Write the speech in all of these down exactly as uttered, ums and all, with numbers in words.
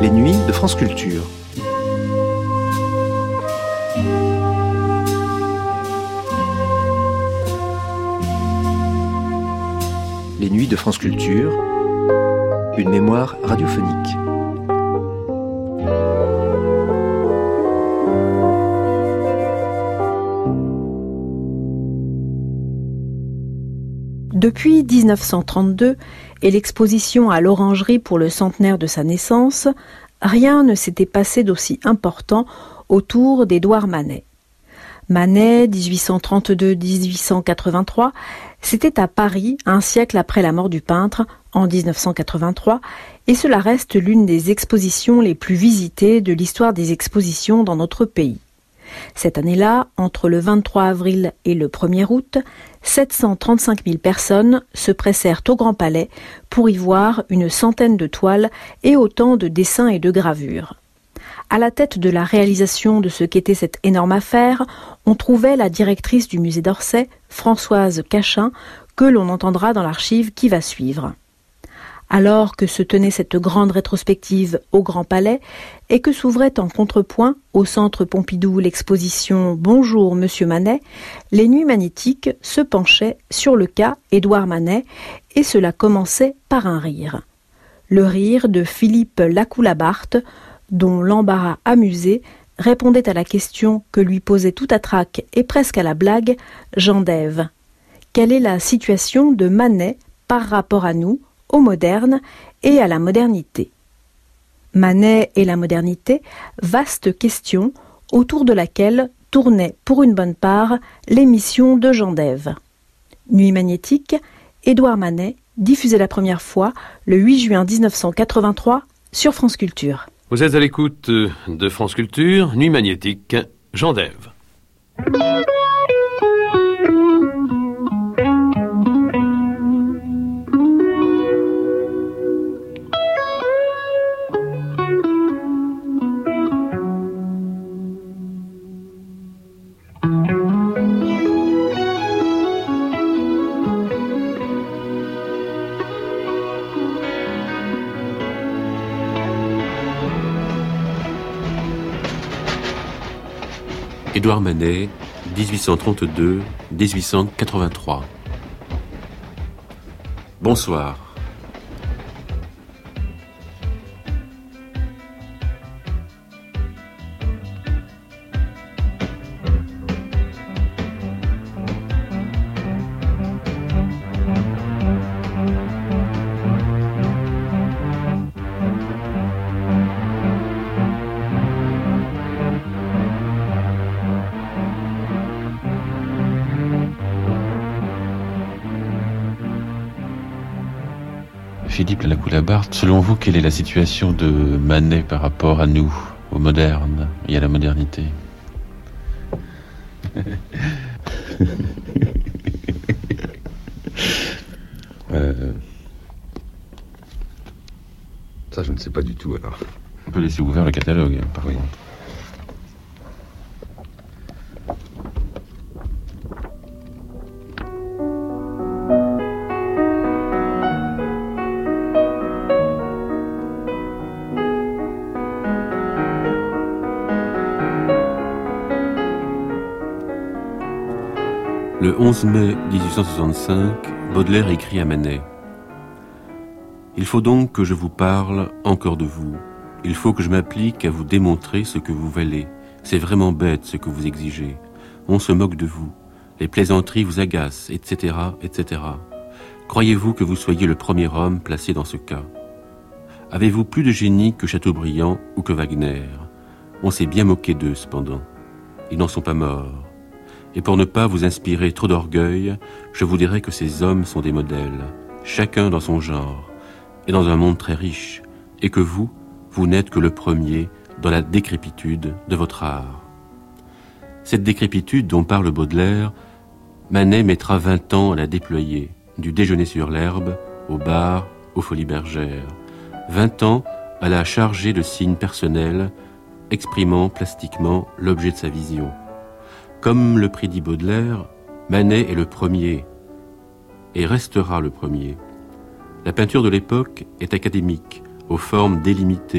Les nuits de France Culture. Les nuits de France Culture, une mémoire radiophonique. Depuis dix-neuf cent trente-deux et l'exposition à l'Orangerie pour le centenaire de sa naissance, rien ne s'était passé d'aussi important autour d'Édouard Manet. Manet, dix-huit cent trente-deux à dix-huit cent quatre-vingt-trois, c'était à Paris, un siècle après la mort du peintre, en dix-neuf cent quatre-vingt-trois, et cela reste l'une des expositions les plus visitées de l'histoire des expositions dans notre pays. Cette année-là, entre le vingt-trois avril et le premier août, sept cent trente-cinq mille personnes se pressèrent au Grand Palais pour y voir une centaine de toiles et autant de dessins et de gravures. À la tête de la réalisation de ce qu'était cette énorme affaire, on trouvait la directrice du musée d'Orsay, Françoise Cachin, que l'on entendra dans l'archive qui va suivre. Alors que se tenait cette grande rétrospective au Grand Palais et que s'ouvrait en contrepoint au Centre Pompidou l'exposition « Bonjour Monsieur Manet », les Nuits magnétiques se penchaient sur le cas Édouard Manet et cela commençait par un rire. Le rire de Philippe Lacoue-Labarthe, dont l'embarras amusé répondait à la question que lui posait tout à trac et presque à la blague Jean d'Ève. Quelle est la situation de Manet par rapport à nous, au moderne et à la modernité? Manet et la modernité, vaste question autour de laquelle tournait pour une bonne part l'émission de Jean d'Ève. Nuit magnétique, Édouard Manet, diffusé la première fois le huit juin dix-neuf cent quatre-vingt-trois sur France Culture. Vous êtes à l'écoute de France Culture, Nuit magnétique, Jean d'Ève. Édouard Manet, dix-huit cent trente-deux à dix-huit cent quatre-vingt-trois. Bonsoir. Philippe Lacoue-Labarthe, selon vous, quelle est la situation de Manet par rapport à nous, au moderne et à la modernité? euh... Ça, je ne sais pas du tout, alors. On peut laisser ouvert le catalogue, par oui. contre. Le onze mai dix-huit cent soixante-cinq, Baudelaire écrit à Manet. « Il faut donc que je vous parle encore de vous. Il faut que je m'applique à vous démontrer ce que vous valez. C'est vraiment bête ce que vous exigez. On se moque de vous. Les plaisanteries vous agacent, et cetera, et cetera. Croyez-vous que vous soyez le premier homme placé dans ce cas? Avez-vous plus de génie que Chateaubriand ou que Wagner? On s'est bien moqué d'eux, cependant. Ils n'en sont pas morts. Et pour ne pas vous inspirer trop d'orgueil, je vous dirai que ces hommes sont des modèles, chacun dans son genre, et dans un monde très riche, et que vous, vous n'êtes que le premier dans la décrépitude de votre art. Cette décrépitude dont parle Baudelaire, Manet mettra vingt ans à la déployer, du déjeuner sur l'herbe, au bar, aux Folies Bergères. Vingt ans à la charger de signes personnels, exprimant plastiquement l'objet de sa vision. Comme le prédit Baudelaire, Manet est le premier, et restera le premier. La peinture de l'époque est académique, aux formes délimitées,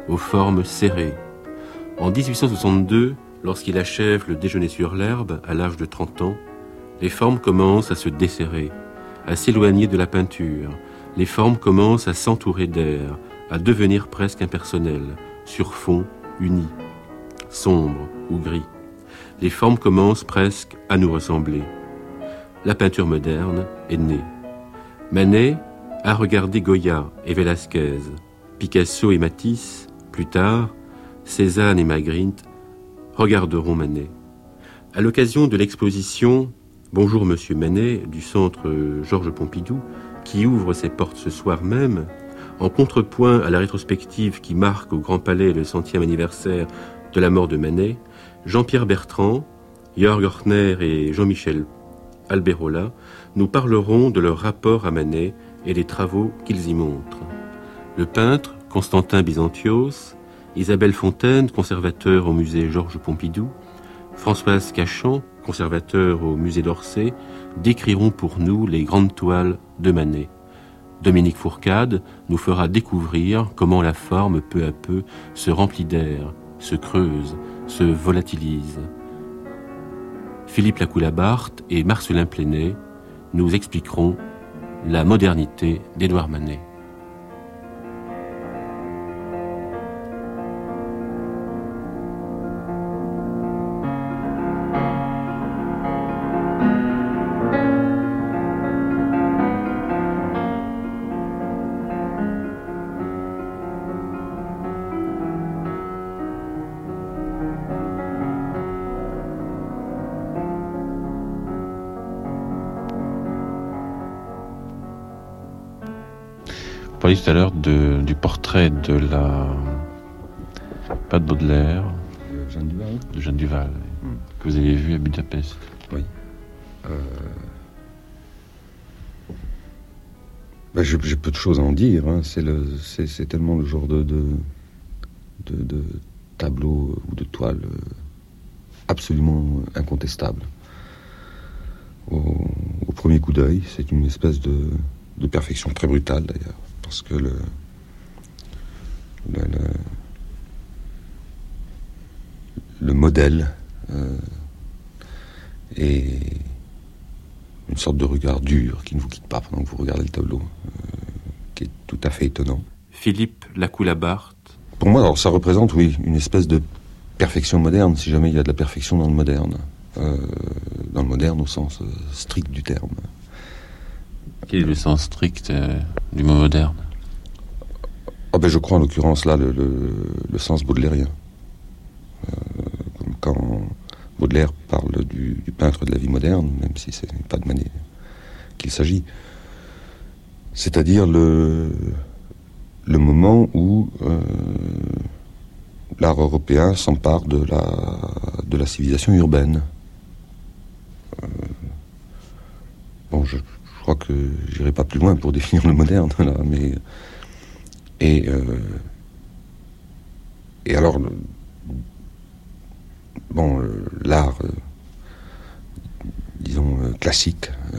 aux formes serrées. En dix-huit cent soixante-deux, lorsqu'il achève le Déjeuner sur l'herbe, à l'âge de trente ans, les formes commencent à se desserrer, à s'éloigner de la peinture. Les formes commencent à s'entourer d'air, à devenir presque impersonnelles, sur fond uni, sombre ou gris. Les formes commencent presque à nous ressembler. La peinture moderne est née. Manet a regardé Goya et Velázquez, Picasso et Matisse, plus tard, Cézanne et Magritte regarderont Manet. À l'occasion de l'exposition Bonjour Monsieur Manet du centre Georges Pompidou, qui ouvre ses portes ce soir même, en contrepoint à la rétrospective qui marque au Grand Palais le centième anniversaire de la mort de Manet, Jean-Pierre Bertrand, Jörg Ortner et Jean-Michel Alberola nous parleront de leur rapport à Manet et des travaux qu'ils y montrent. Le peintre Constantin Byzantios, Isabelle Fontaine, conservateur au musée Georges Pompidou, Françoise Cachan, conservateur au musée d'Orsay, décriront pour nous les grandes toiles de Manet. Dominique Fourcade nous fera découvrir comment la forme peu à peu se remplit d'air, se creuse, se volatilise. Philippe Lacoue-Labarthe et Marcelin Plénet nous expliqueront la modernité d'Édouard Manet. Vous parliez tout à l'heure de, du portrait de la... pas de Baudelaire, Euh, Jeanne Duval. de Jeanne Duval, Mm. que vous avez vu à Budapest. Oui. Euh... Ben, j'ai, j'ai peu de choses à en dire. Hein. C'est, le, c'est, c'est tellement le genre de, de, de, de tableau ou de toile euh, absolument incontestable. Au, au premier coup d'œil, c'est une espèce de, de perfection très brutale d'ailleurs, parce que le, le, le, le modèle euh, est une sorte de regard dur qui ne vous quitte pas pendant que vous regardez le tableau, euh, qui est tout à fait étonnant. Philippe Lacoue-Labarthe. Pour moi, alors, ça représente, oui, une espèce de perfection moderne, si jamais il y a de la perfection dans le moderne. Euh, dans le moderne au sens euh, strict du terme. Quel est le sens strict euh, du mot moderne? Ah ben, je crois en l'occurrence là le, le, le sens baudelairien. Euh, comme quand Baudelaire parle du, du peintre de la vie moderne, même si ce n'est pas de Manet qu'il s'agit. C'est-à-dire le, le moment où euh, l'art européen s'empare de la, de la civilisation urbaine. Euh, bon, je, je crois que j'irai pas plus loin pour définir le moderne, là, mais... Et, euh, et alors, le, bon, euh, l'art, euh, disons, euh, classique, euh,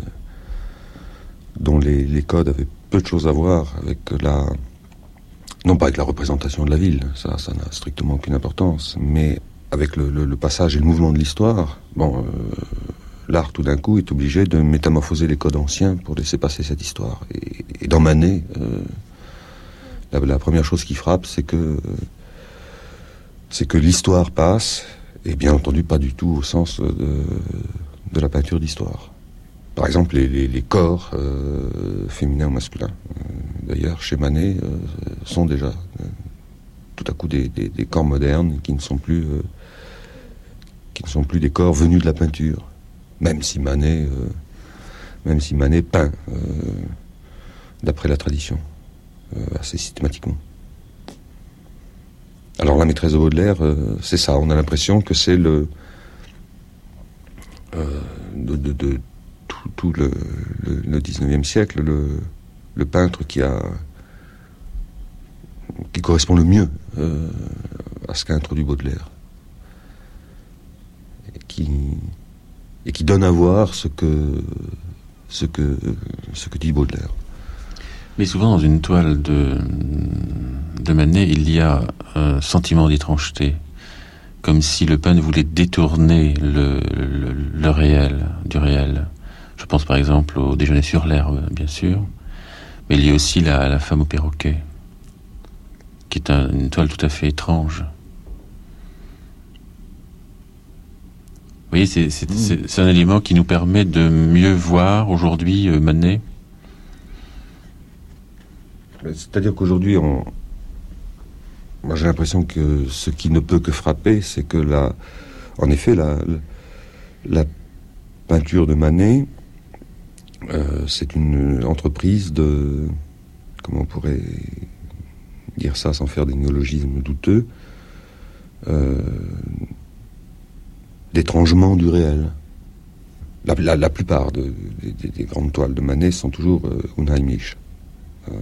dont les, les codes avaient peu de choses à voir avec la... Non pas avec la représentation de la ville, ça, ça n'a strictement aucune importance, mais avec le, le, le passage et le mouvement de l'histoire, bon, euh, l'art tout d'un coup est obligé de métamorphoser les codes anciens pour laisser passer cette histoire. Et, et dans Manet, euh, la, la première chose qui frappe, c'est que euh, c'est que l'histoire passe, et bien entendu pas du tout au sens de, de la peinture d'histoire. Par exemple, les, les, les corps euh, féminins ou masculins, euh, d'ailleurs, chez Manet, euh, sont déjà euh, tout à coup des, des, des corps modernes qui ne sont plus euh, qui ne sont plus des corps venus de la peinture, même si Manet, euh, même si Manet peint euh, d'après la tradition, euh, assez systématiquement. Alors la maîtresse de Baudelaire, euh, c'est ça. On a l'impression que c'est le euh, de, de, de tout, tout le, le, le dix-neuvième siècle, le, le peintre qui a qui correspond le mieux euh, à ce qu'a introduit Baudelaire, et qui et qui donne à voir ce que ce que ce que dit Baudelaire. Mais souvent dans une toile de de Manet, il y a un sentiment d'étrangeté, comme si le peintre voulait détourner le, le, le réel, du réel. Je pense par exemple au Déjeuner sur l'herbe, bien sûr, mais il y a aussi la, la femme au perroquet, qui est un, une toile tout à fait étrange. Vous voyez, c'est, c'est, c'est, c'est un élément qui nous permet de mieux voir aujourd'hui euh, Manet. C'est-à-dire qu'aujourd'hui, on... moi j'ai l'impression que ce qui ne peut que frapper, c'est que la... en effet, la, la peinture de Manet, euh, c'est une entreprise de... Comment on pourrait dire ça sans faire des néologismes douteux, euh, d'étrangement du réel. La, la, la plupart de, des, des grandes toiles de Manet sont toujours euh, unheimlich, euh,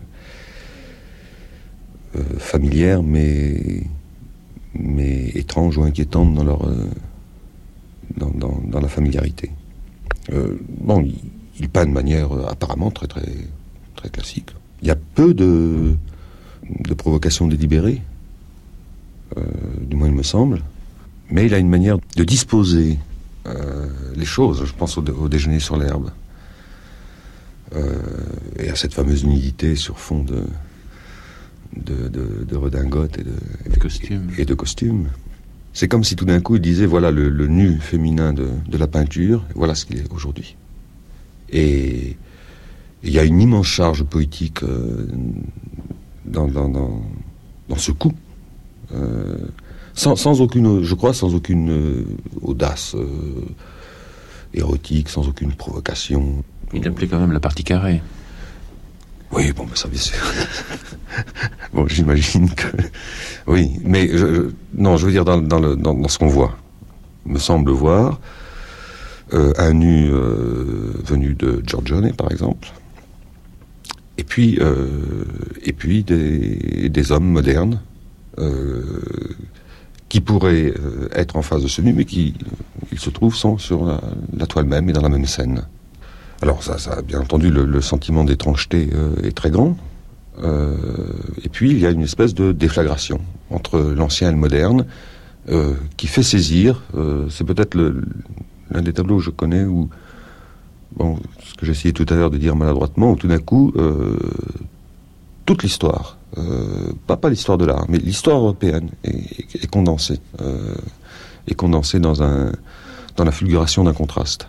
euh, familières mais, mais étranges ou inquiétantes dans, leur, euh, dans, dans, dans la familiarité. Euh, bon, il, il peint de manière euh, apparemment très, très, très classique. Il y a peu de, de provocations délibérées, euh, du moins il me semble. Mais il a une manière de disposer euh, les choses. Je pense au, au Déjeuner sur l'herbe. Euh, et à cette fameuse nudité sur fond de, de, de, de redingote et de, et de costumes. Et de costumes. C'est comme si tout d'un coup il disait, voilà le, le nu féminin de, de la peinture, voilà ce qu'il est aujourd'hui. Et il y a une immense charge poétique euh, dans, dans, dans, dans ce coup. Euh, Sans, sans aucune, je crois, sans aucune euh, audace euh, érotique, sans aucune provocation. Il appelait quand même la partie carrée. Oui, bon, ben ça, bien sûr. Bon, j'imagine que... Oui, mais je, je, non, je veux dire dans, dans, le, dans, dans ce qu'on voit. Il me semble voir euh, un nu euh, venu de Giorgione, par exemple, et puis, euh, et puis des, des hommes modernes, euh, qui pourraient euh, être en face de ce nu, mais qui, il se trouve, sont sur la, la toile même et dans la même scène. Alors ça, ça bien entendu, le, le sentiment d'étrangeté euh, est très grand. Euh, et puis, il y a une espèce de déflagration entre l'ancien et le moderne, euh, qui fait saisir, euh, c'est peut-être le, l'un des tableaux que je connais où, bon, ce que j'essayais tout à l'heure de dire maladroitement, où tout d'un coup, euh, toute l'histoire, Euh, pas, pas l'histoire de l'art, mais l'histoire européenne est, est, est condensée, euh, est condensée dans, un, dans la fulguration d'un contraste.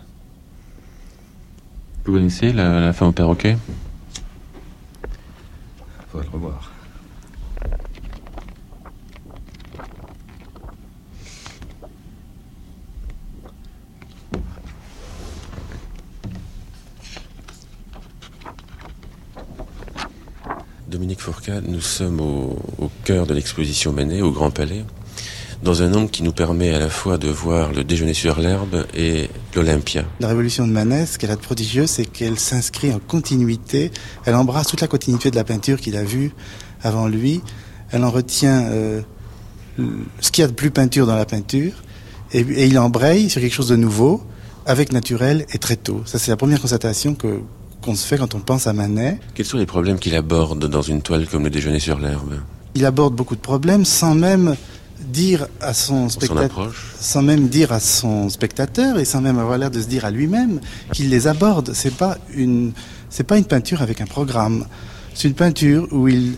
Vous connaissez la, la femme au perroquet ? Faudrait le revoir. Dominique Fourcade, nous sommes au, au cœur de l'exposition Manet, au Grand Palais, dans un angle qui nous permet à la fois de voir le Déjeuner sur l'herbe et l'Olympia. La révolution de Manet, ce qu'elle a de prodigieux, c'est qu'elle s'inscrit en continuité, elle embrasse toute la continuité de la peinture qu'il a vue avant lui, elle en retient euh, ce qu'il y a de plus peinture dans la peinture, et, et il embraye sur quelque chose de nouveau, avec naturel et très tôt. Ça, c'est la première constatation que qu'on se fait quand on pense à Manet. Quels sont les problèmes qu'il aborde dans une toile comme le Déjeuner sur l'herbe ? Il aborde beaucoup de problèmes sans même dire à son spectateur, sans même dire à son spectateur et sans même avoir l'air de se dire à lui-même qu'il les aborde. C'est pas une, c'est pas une peinture avec un programme. C'est une peinture où il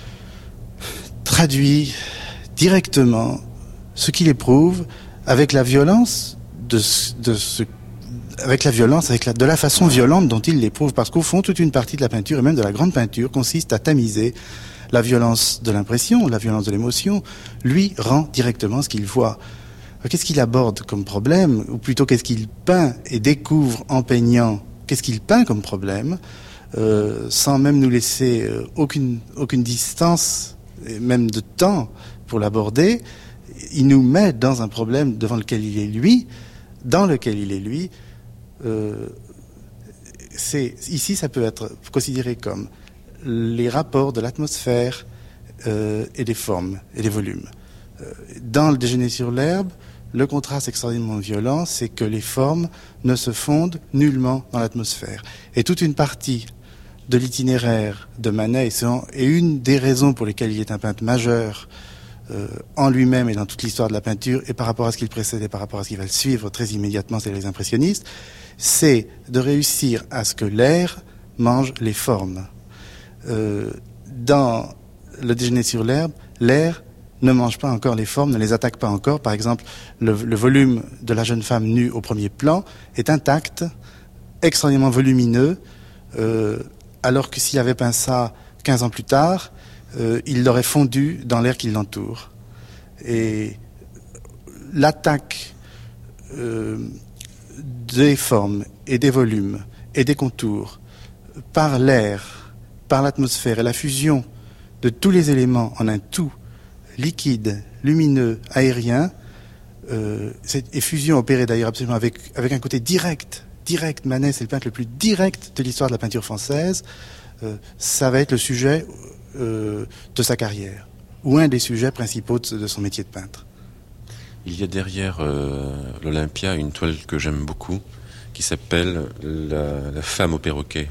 traduit directement ce qu'il éprouve avec la violence de, de ce avec la violence, avec la, de la façon violente dont il l'éprouve, parce qu'au fond, toute une partie de la peinture, et même de la grande peinture, consiste à tamiser la violence de l'impression, la violence de l'émotion. Lui rend directement ce qu'il voit. Alors, qu'est-ce qu'il aborde comme problème, ou plutôt qu'est-ce qu'il peint et découvre en peignant, qu'est-ce qu'il peint comme problème, euh, sans même nous laisser euh, aucune, aucune distance, et même de temps pour l'aborder. Il nous met dans un problème devant lequel il est lui, dans lequel il est lui. Euh, c'est, ici, ça peut être considéré comme les rapports de l'atmosphère euh, et des formes et des volumes. Euh, dans le Déjeuner sur l'herbe, le contraste extraordinairement violent, c'est que les formes ne se fondent nullement dans l'atmosphère. Et toute une partie de l'itinéraire de Manet et une des raisons pour lesquelles il est un peintre majeur euh, en lui-même et dans toute l'histoire de la peinture et par rapport à ce qu'il précède et par rapport à ce qui va le suivre très immédiatement, c'est les impressionnistes, c'est de réussir à ce que l'air mange les formes. Euh, dans Le déjeuner sur l'herbe, l'air ne mange pas encore les formes, ne les attaque pas encore. Par exemple, le, le volume de la jeune femme nue au premier plan est intact, extrêmement volumineux, euh, alors que s'il avait peint ça quinze ans plus tard, euh, il l'aurait fondu dans l'air qui l'entoure. Et l'attaque euh, des formes et des volumes et des contours par l'air, par l'atmosphère et la fusion de tous les éléments en un tout liquide, lumineux, aérien, euh, cette effusion opérée d'ailleurs absolument avec, avec un côté direct, direct, Manet c'est le peintre le plus direct de l'histoire de la peinture française, euh, ça va être le sujet euh, de sa carrière, ou un des sujets principaux de, de son métier de peintre. Il y a derrière euh, l'Olympia une toile que j'aime beaucoup, qui s'appelle la, la femme au perroquet.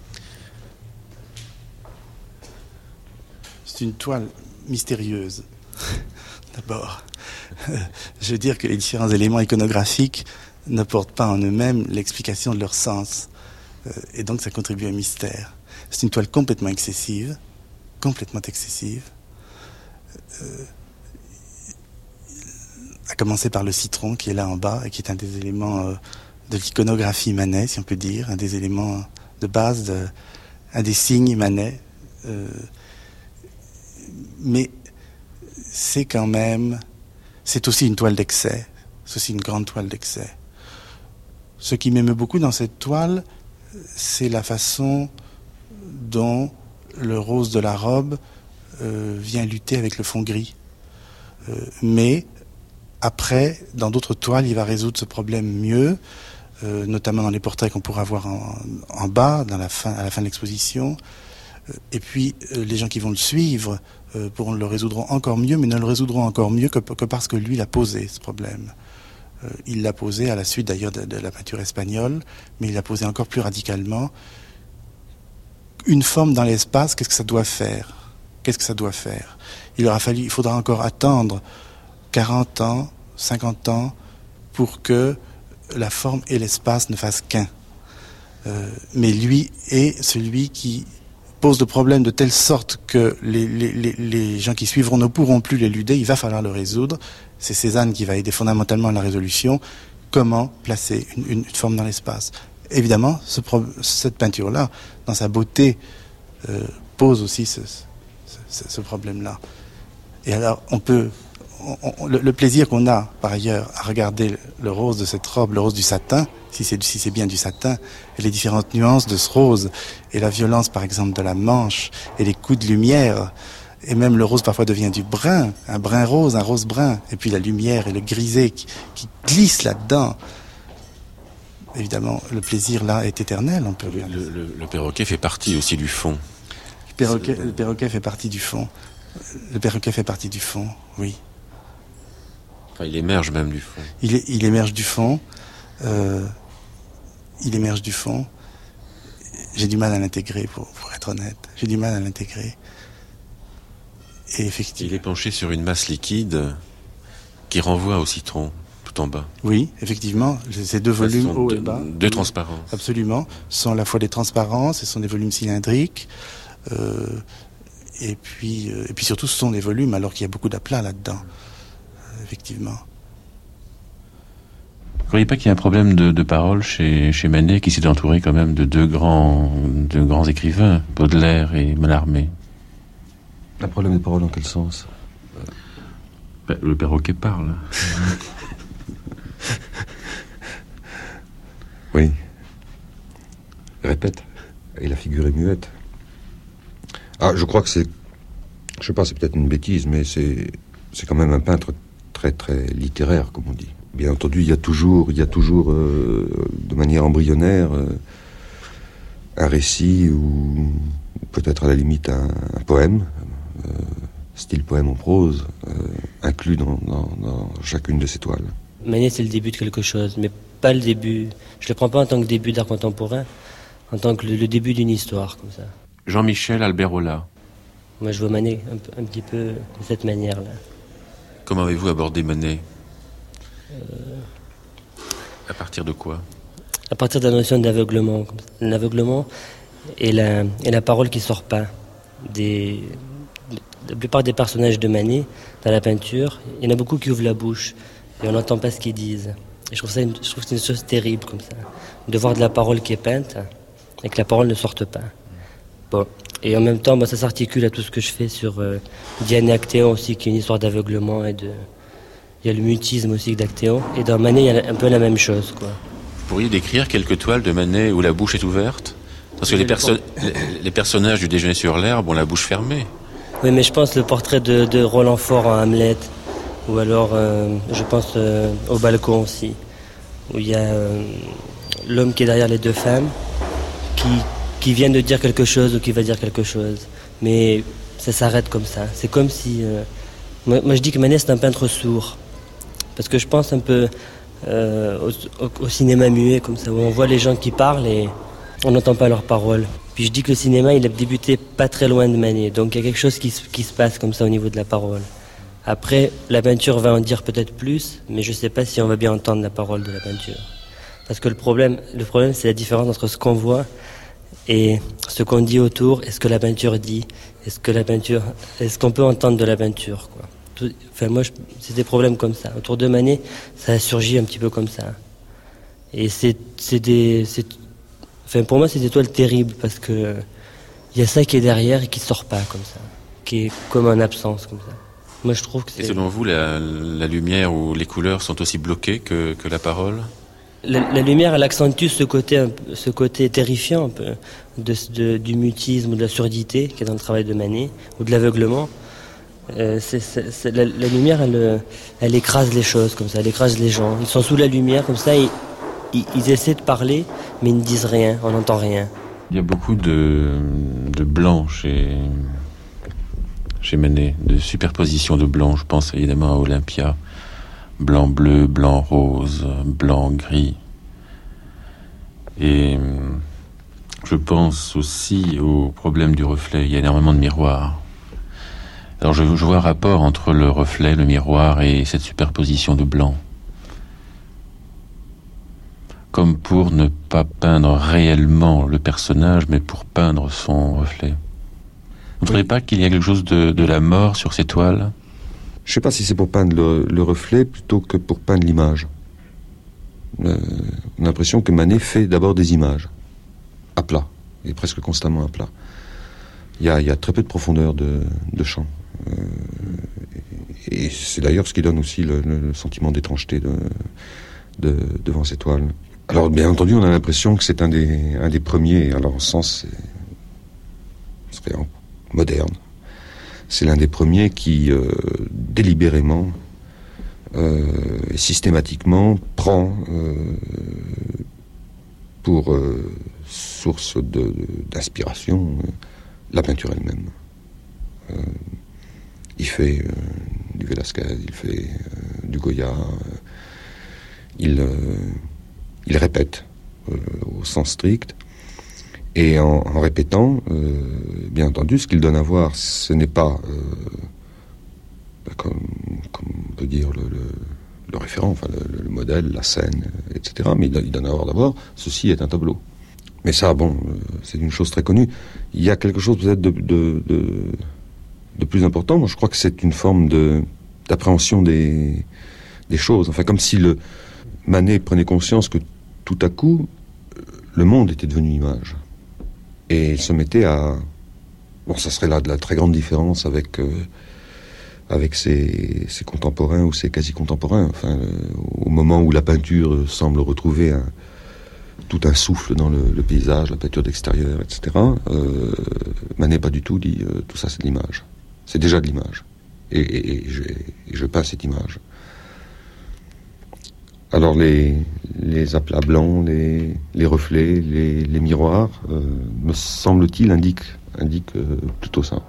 C'est une toile mystérieuse, d'abord. Je veux dire que les différents éléments iconographiques ne portent pas en eux-mêmes l'explication de leur sens. Et donc ça contribue à un mystère. C'est une toile complètement excessive, complètement excessive. Euh, à commencer par le citron qui est là en bas et qui est un des éléments euh, de l'iconographie Manet, si on peut dire, un des éléments de base, de, un des signes Manet. Euh, mais c'est quand même, c'est aussi une toile d'excès, c'est aussi une grande toile d'excès. Ce qui m'émeut beaucoup dans cette toile, c'est la façon dont le rose de la robe euh, vient lutter avec le fond gris. Euh, mais après, dans d'autres toiles, il va résoudre ce problème mieux, euh, notamment dans les portraits qu'on pourra voir en, en bas, dans la fin, à la fin de l'exposition. Euh, et puis, euh, les gens qui vont le suivre euh, pourront le résoudre encore mieux, mais ne le résoudront encore mieux que, que parce que lui l'a posé, ce problème. Euh, il l'a posé à la suite d'ailleurs de, de la peinture espagnole, mais il l'a posé encore plus radicalement. Une forme dans l'espace, qu'est-ce que ça doit faire ? Qu'est-ce que ça doit faire ? Il aura fallu, il faudra encore attendre quarante ans, cinquante ans pour que la forme et l'espace ne fassent qu'un. Euh, mais lui est celui qui pose le problème de telle sorte que les, les, les, les gens qui suivront ne pourront plus l'éluder, il va falloir le résoudre. C'est Cézanne qui va aider fondamentalement à la résolution. Comment placer une, une forme dans l'espace ? Évidemment, ce pro- cette peinture-là, dans sa beauté, euh, pose aussi ce, ce, ce problème-là. Et alors, on peut... On, on, le, le plaisir qu'on a, par ailleurs, à regarder le rose de cette robe, le rose du satin, si c'est, si c'est bien du satin, et les différentes nuances de ce rose, et la violence, par exemple, de la manche, et les coups de lumière, et même le rose parfois devient du brun, un brun rose, un rose brun, et puis la lumière et le grisé qui, qui glissent là-dedans. Évidemment, le plaisir là est éternel, on peut le, le, le, le perroquet fait partie aussi du fond. Le perroquet, le perroquet fait partie du fond. Le perroquet fait partie du fond, oui. Enfin, il émerge même du fond. Il, est, il émerge du fond. Euh, il émerge du fond. J'ai du mal à l'intégrer, pour, pour être honnête. J'ai du mal à l'intégrer. Et effectivement. Il est penché sur une masse liquide qui renvoie au citron, tout en bas. Oui, effectivement. Ces deux volumes haut deux, et bas. Deux transparences. Absolument. Ce sont à la fois des transparences, ce sont des volumes cylindriques. Euh, et, puis, euh, et puis surtout, ce sont des volumes alors qu'il y a beaucoup d'aplat là-dedans. Effectivement. Vous ne croyez pas qu'il y a un problème de, de parole chez, chez Manet, qui s'est entouré quand même de deux grands, de grands écrivains, Baudelaire et Mallarmé ? Un problème de parole dans quel sens ? Ben, le perroquet parle. Oui. Répète. Et la figure est muette. Ah, je crois que c'est... Je sais pas, c'est peut-être une bêtise, mais c'est, c'est quand même un peintre très, très littéraire, comme on dit. Bien entendu, il y a toujours, il y a toujours euh, de manière embryonnaire, euh, un récit ou peut-être à la limite un, un poème, euh, style poème en prose, euh, inclus dans, dans, dans chacune de ces toiles. Manet, c'est le début de quelque chose, mais pas le début. Je le prends pas en tant que début d'art contemporain, en tant que le, le début d'une histoire, comme ça. Jean-Michel Alberola. Moi, je vois Manet un, un petit peu de cette manière-là. Comment avez-vous abordé Manet euh... À partir de quoi? À partir de la notion d'aveuglement. L'aveuglement et la, et la parole qui ne sort pas. Des, la plupart des personnages de Manet, dans la peinture, il y en a beaucoup qui ouvrent la bouche et on n'entend pas ce qu'ils disent. Et je trouve, ça une, je trouve que c'est une chose terrible, comme ça, de voir de la parole qui est peinte et que la parole ne sorte pas. Bon. Et en même temps, bah, ça s'articule à tout ce que je fais sur euh, Diane et Actéon aussi, qui est une histoire d'aveuglement et de... Il y a le mutisme aussi d'Actéon. Et dans Manet, il y a un peu la même chose, quoi. Vous pourriez décrire quelques toiles de Manet où la bouche est ouverte? Parce que les, perso- les, les personnages du Déjeuner sur l'herbe ont la bouche fermée. Oui, mais je pense le portrait de, de Roland Faure en Hamlet, ou alors, euh, je pense euh, au balcon aussi, où il y a euh, l'homme qui est derrière les deux femmes, qui, qui vient de dire quelque chose ou qui va dire quelque chose. Mais ça s'arrête comme ça. C'est comme si... Euh, moi, moi, je dis que Manet, c'est un peintre sourd. Parce que je pense un peu euh, au, au, au cinéma muet, comme ça, où on voit les gens qui parlent et on n'entend pas leurs paroles. Puis je dis que le cinéma, il a débuté pas très loin de Manet. Donc il y a quelque chose qui, qui se passe comme ça au niveau de la parole. Après, la peinture va en dire peut-être plus, mais je ne sais pas si on va bien entendre la parole de la peinture. Parce que le problème, le problème c'est la différence entre ce qu'on voit et ce qu'on dit autour et ce que la peinture dit. Est-ce que la peinture, est-ce qu'on peut entendre de la peinture, quoi. Tout, enfin, moi, je, c'est des problèmes comme ça. Autour de Manet, ça a surgi un petit peu comme ça. Et c'est, c'est des... C'est, enfin, pour moi, c'est des étoiles terribles parce que il y a ça qui est derrière et qui sort pas comme ça. Qui est comme en absence, comme ça. Moi, je trouve que c'est... Et selon vous, la, la lumière ou les couleurs sont aussi bloquées que, que la parole? La, la lumière, elle accentue ce côté, ce côté terrifiant un peu, de, de, du mutisme ou de la surdité qui est dans le travail de Manet, ou de l'aveuglement. Euh, c'est, c'est, c'est, la, la lumière, elle, elle écrase les choses comme ça, elle écrase les gens. Ils sont sous la lumière, comme ça, ils, ils, ils essaient de parler, mais ils ne disent rien, on n'entend rien. Il y a beaucoup de, de blanc chez, chez Manet, de superposition de blanc. Je pense évidemment à Olympia. Blanc bleu, blanc rose, blanc gris. Et je pense aussi au problème du reflet. Il y a énormément de miroirs. Alors je, je vois un rapport entre le reflet, le miroir et cette superposition de blanc. Comme pour ne pas peindre réellement le personnage, mais pour peindre son reflet. Vous ne trouvez pas qu'il y a quelque chose de, de la mort sur ces toiles ? Je ne sais pas si c'est pour peindre le, le reflet plutôt que pour peindre l'image. Euh, on a l'impression que Manet fait d'abord des images, à plat, et presque constamment à plat. Il y a, il y a très peu de profondeur de, de champ. Euh, et, et c'est d'ailleurs ce qui donne aussi le, le sentiment d'étrangeté de, de, devant ces toiles. Alors bien entendu, on a l'impression que c'est un des, un des premiers, alors en sens c'est, serait moderne. C'est l'un des premiers qui, euh, délibérément euh, et systématiquement, prend euh, pour euh, source de, de, d'inspiration euh, la peinture elle-même. Euh, il fait euh, du Velázquez, il fait euh, du Goya, euh, il, euh, il répète euh, au sens strict. Et en, en répétant, euh, bien entendu, ce qu'il donne à voir, ce n'est pas, euh, comme, comme on peut dire, le, le, le référent, enfin le, le modèle, la scène, et cetera. Mais il, il donne à voir d'abord, ceci est un tableau. Mais ça, bon, euh, c'est une chose très connue. Il y a quelque chose peut-être de, de, de, de plus important. Moi, je crois que c'est une forme de, d'appréhension des, des choses. Enfin, comme si le Manet prenait conscience que tout à coup, le monde était devenu image. Et il se mettait à... Bon, ça serait là de la très grande différence avec, euh, avec ses, ses contemporains ou ses quasi-contemporains. Enfin, euh, au moment où la peinture semble retrouver un, tout un souffle dans le, le paysage, la peinture d'extérieur, et cetera. Euh, Manet, pas du tout, dit euh, tout ça c'est de l'image. C'est déjà de l'image. Et, et, et, je, et je peins cette image. Alors les, les aplats blancs, les, les reflets, les, les miroirs, euh, me semble-t-il, indiquent, indiquent euh, plutôt ça.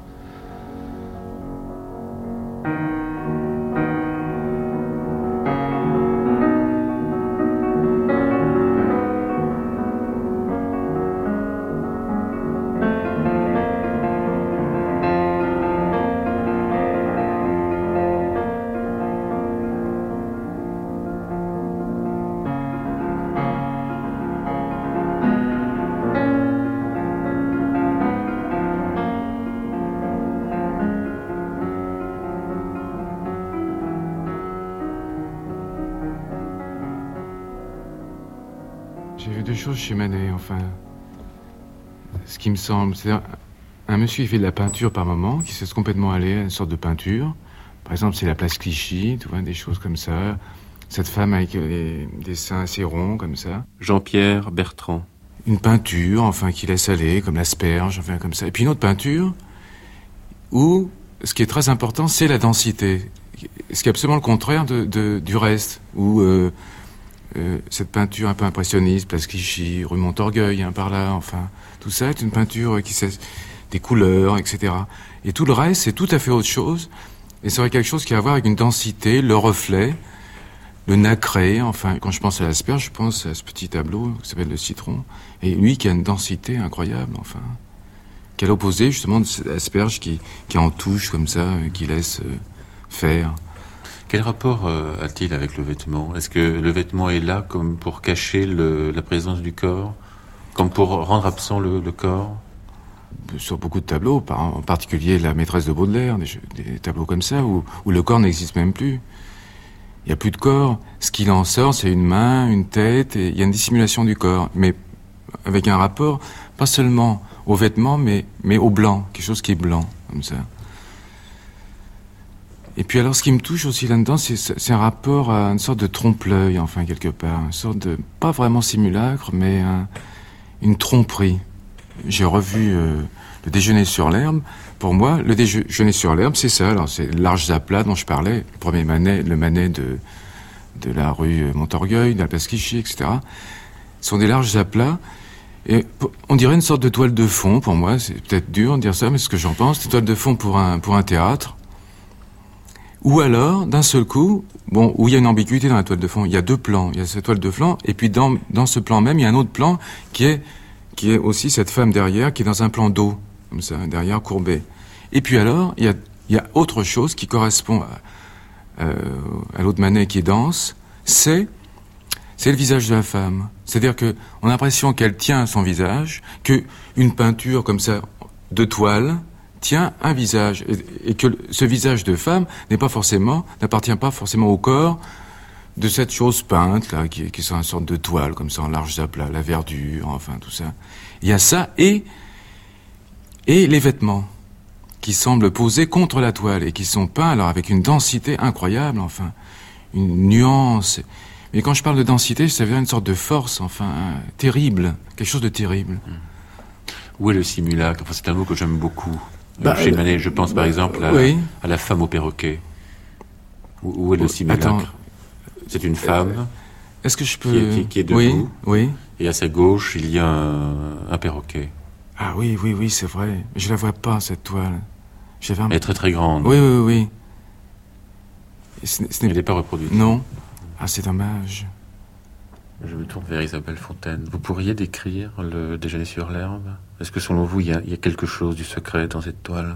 chose chez Manet, enfin. Ce qui me semble, c'est un, un monsieur qui fait de la peinture par moment, qui se laisse complètement aller à une sorte de peinture. Par exemple, c'est la place Clichy, tu vois, des choses comme ça. Cette femme avec les, des seins assez ronds, comme ça. Jean-Pierre Bertrand. Une peinture, enfin, qui laisse aller, comme l'asperge, enfin, comme ça. Et puis une autre peinture, où, ce qui est très important, c'est la densité. Ce qui est absolument le contraire de, de, du reste, où euh, euh, cette peinture un peu impressionniste, place Clichy, rue Montorgueil, hein, par là, enfin, tout ça est une peinture qui sait des couleurs, et cetera. Et tout le reste, c'est tout à fait autre chose. Et c'est vrai quelque chose qui a à voir avec une densité, le reflet, le nacré, enfin, quand je pense à l'asperge, je pense à ce petit tableau qui s'appelle le citron, et lui qui a une densité incroyable, enfin, qui est à l'opposé justement de cette asperge qui, qui en touche comme ça, qui laisse euh, faire. Quel rapport euh, a-t-il avec le vêtement? Est-ce que le vêtement est là comme pour cacher le, la présence du corps, comme pour rendre absent le, le corps? Sur beaucoup de tableaux, en particulier la maîtresse de Baudelaire, des, des tableaux comme ça, où, où le corps n'existe même plus. Il n'y a plus de corps. Ce qu'il en sort, c'est une main, une tête, et il y a une dissimulation du corps. Mais avec un rapport, pas seulement aux vêtements, mais, mais au blanc, quelque chose qui est blanc, comme ça. Et puis alors, ce qui me touche aussi là-dedans, c'est, c'est un rapport à une sorte de trompe-l'œil, enfin, quelque part. Une sorte de, pas vraiment simulacre, mais un, une tromperie. J'ai revu euh, le déjeuner sur l'herbe. Pour moi, le déjeuner sur l'herbe, c'est ça. Alors, c'est l'arche Zapla dont je parlais, le premier Manet, le Manet de, de la rue Montorgueil, de la place Clichy, et cetera. Ce sont des larges aplats. Et on dirait une sorte de toile de fond, pour moi. C'est peut-être dur de dire ça, mais ce que j'en pense, c'est une toile de fond pour un, pour un théâtre. Ou alors, d'un seul coup, bon, où il y a une ambiguïté dans la toile de fond. Il y a deux plans. Il y a cette toile de fond, et puis dans, dans ce plan même, il y a un autre plan qui est qui est aussi cette femme derrière, qui est dans un plan d'eau, comme ça, derrière, courbée. Et puis alors, il y a, il y a autre chose qui correspond à, euh, à l'autre Manet qui est dense, c'est, c'est le visage de la femme. C'est-à-dire que on a l'impression qu'elle tient son visage, que une peinture comme ça, de toile, tient un visage, et, et que ce visage de femme n'est pas forcément, n'appartient pas forcément au corps de cette chose peinte, là, qui, qui est une sorte de toile, comme ça, en large aplat, la verdure, enfin, tout ça. Il y a ça, et, et les vêtements, qui semblent posés contre la toile, et qui sont peints, alors, avec une densité incroyable, enfin, une nuance. Mais quand je parle de densité, ça veut dire une sorte de force, enfin, hein, terrible, quelque chose de terrible. Où est le simulacre? Enfin, c'est un mot que j'aime beaucoup. Bah, Chez Manet, je pense, par exemple, à, oui. à la femme au perroquet. Où, où est le simulacre? Attends. C'est une femme Est-ce que je peux... qui, est, qui, qui est debout, oui, oui. Et à sa gauche, il y a un, un perroquet. Ah oui, oui, oui, c'est vrai. Je la vois pas, cette toile. J'avais un... Elle est très très grande. Oui, oui, oui. Et ce, ce Elle n'est pas reproduite. Non. Ah, c'est dommage. Je me tourne vers Isabelle Fontaine. Vous pourriez décrire le déjeuner sur l'herbe? Est-ce que selon vous, il y a, il y a quelque chose du secret dans cette toile?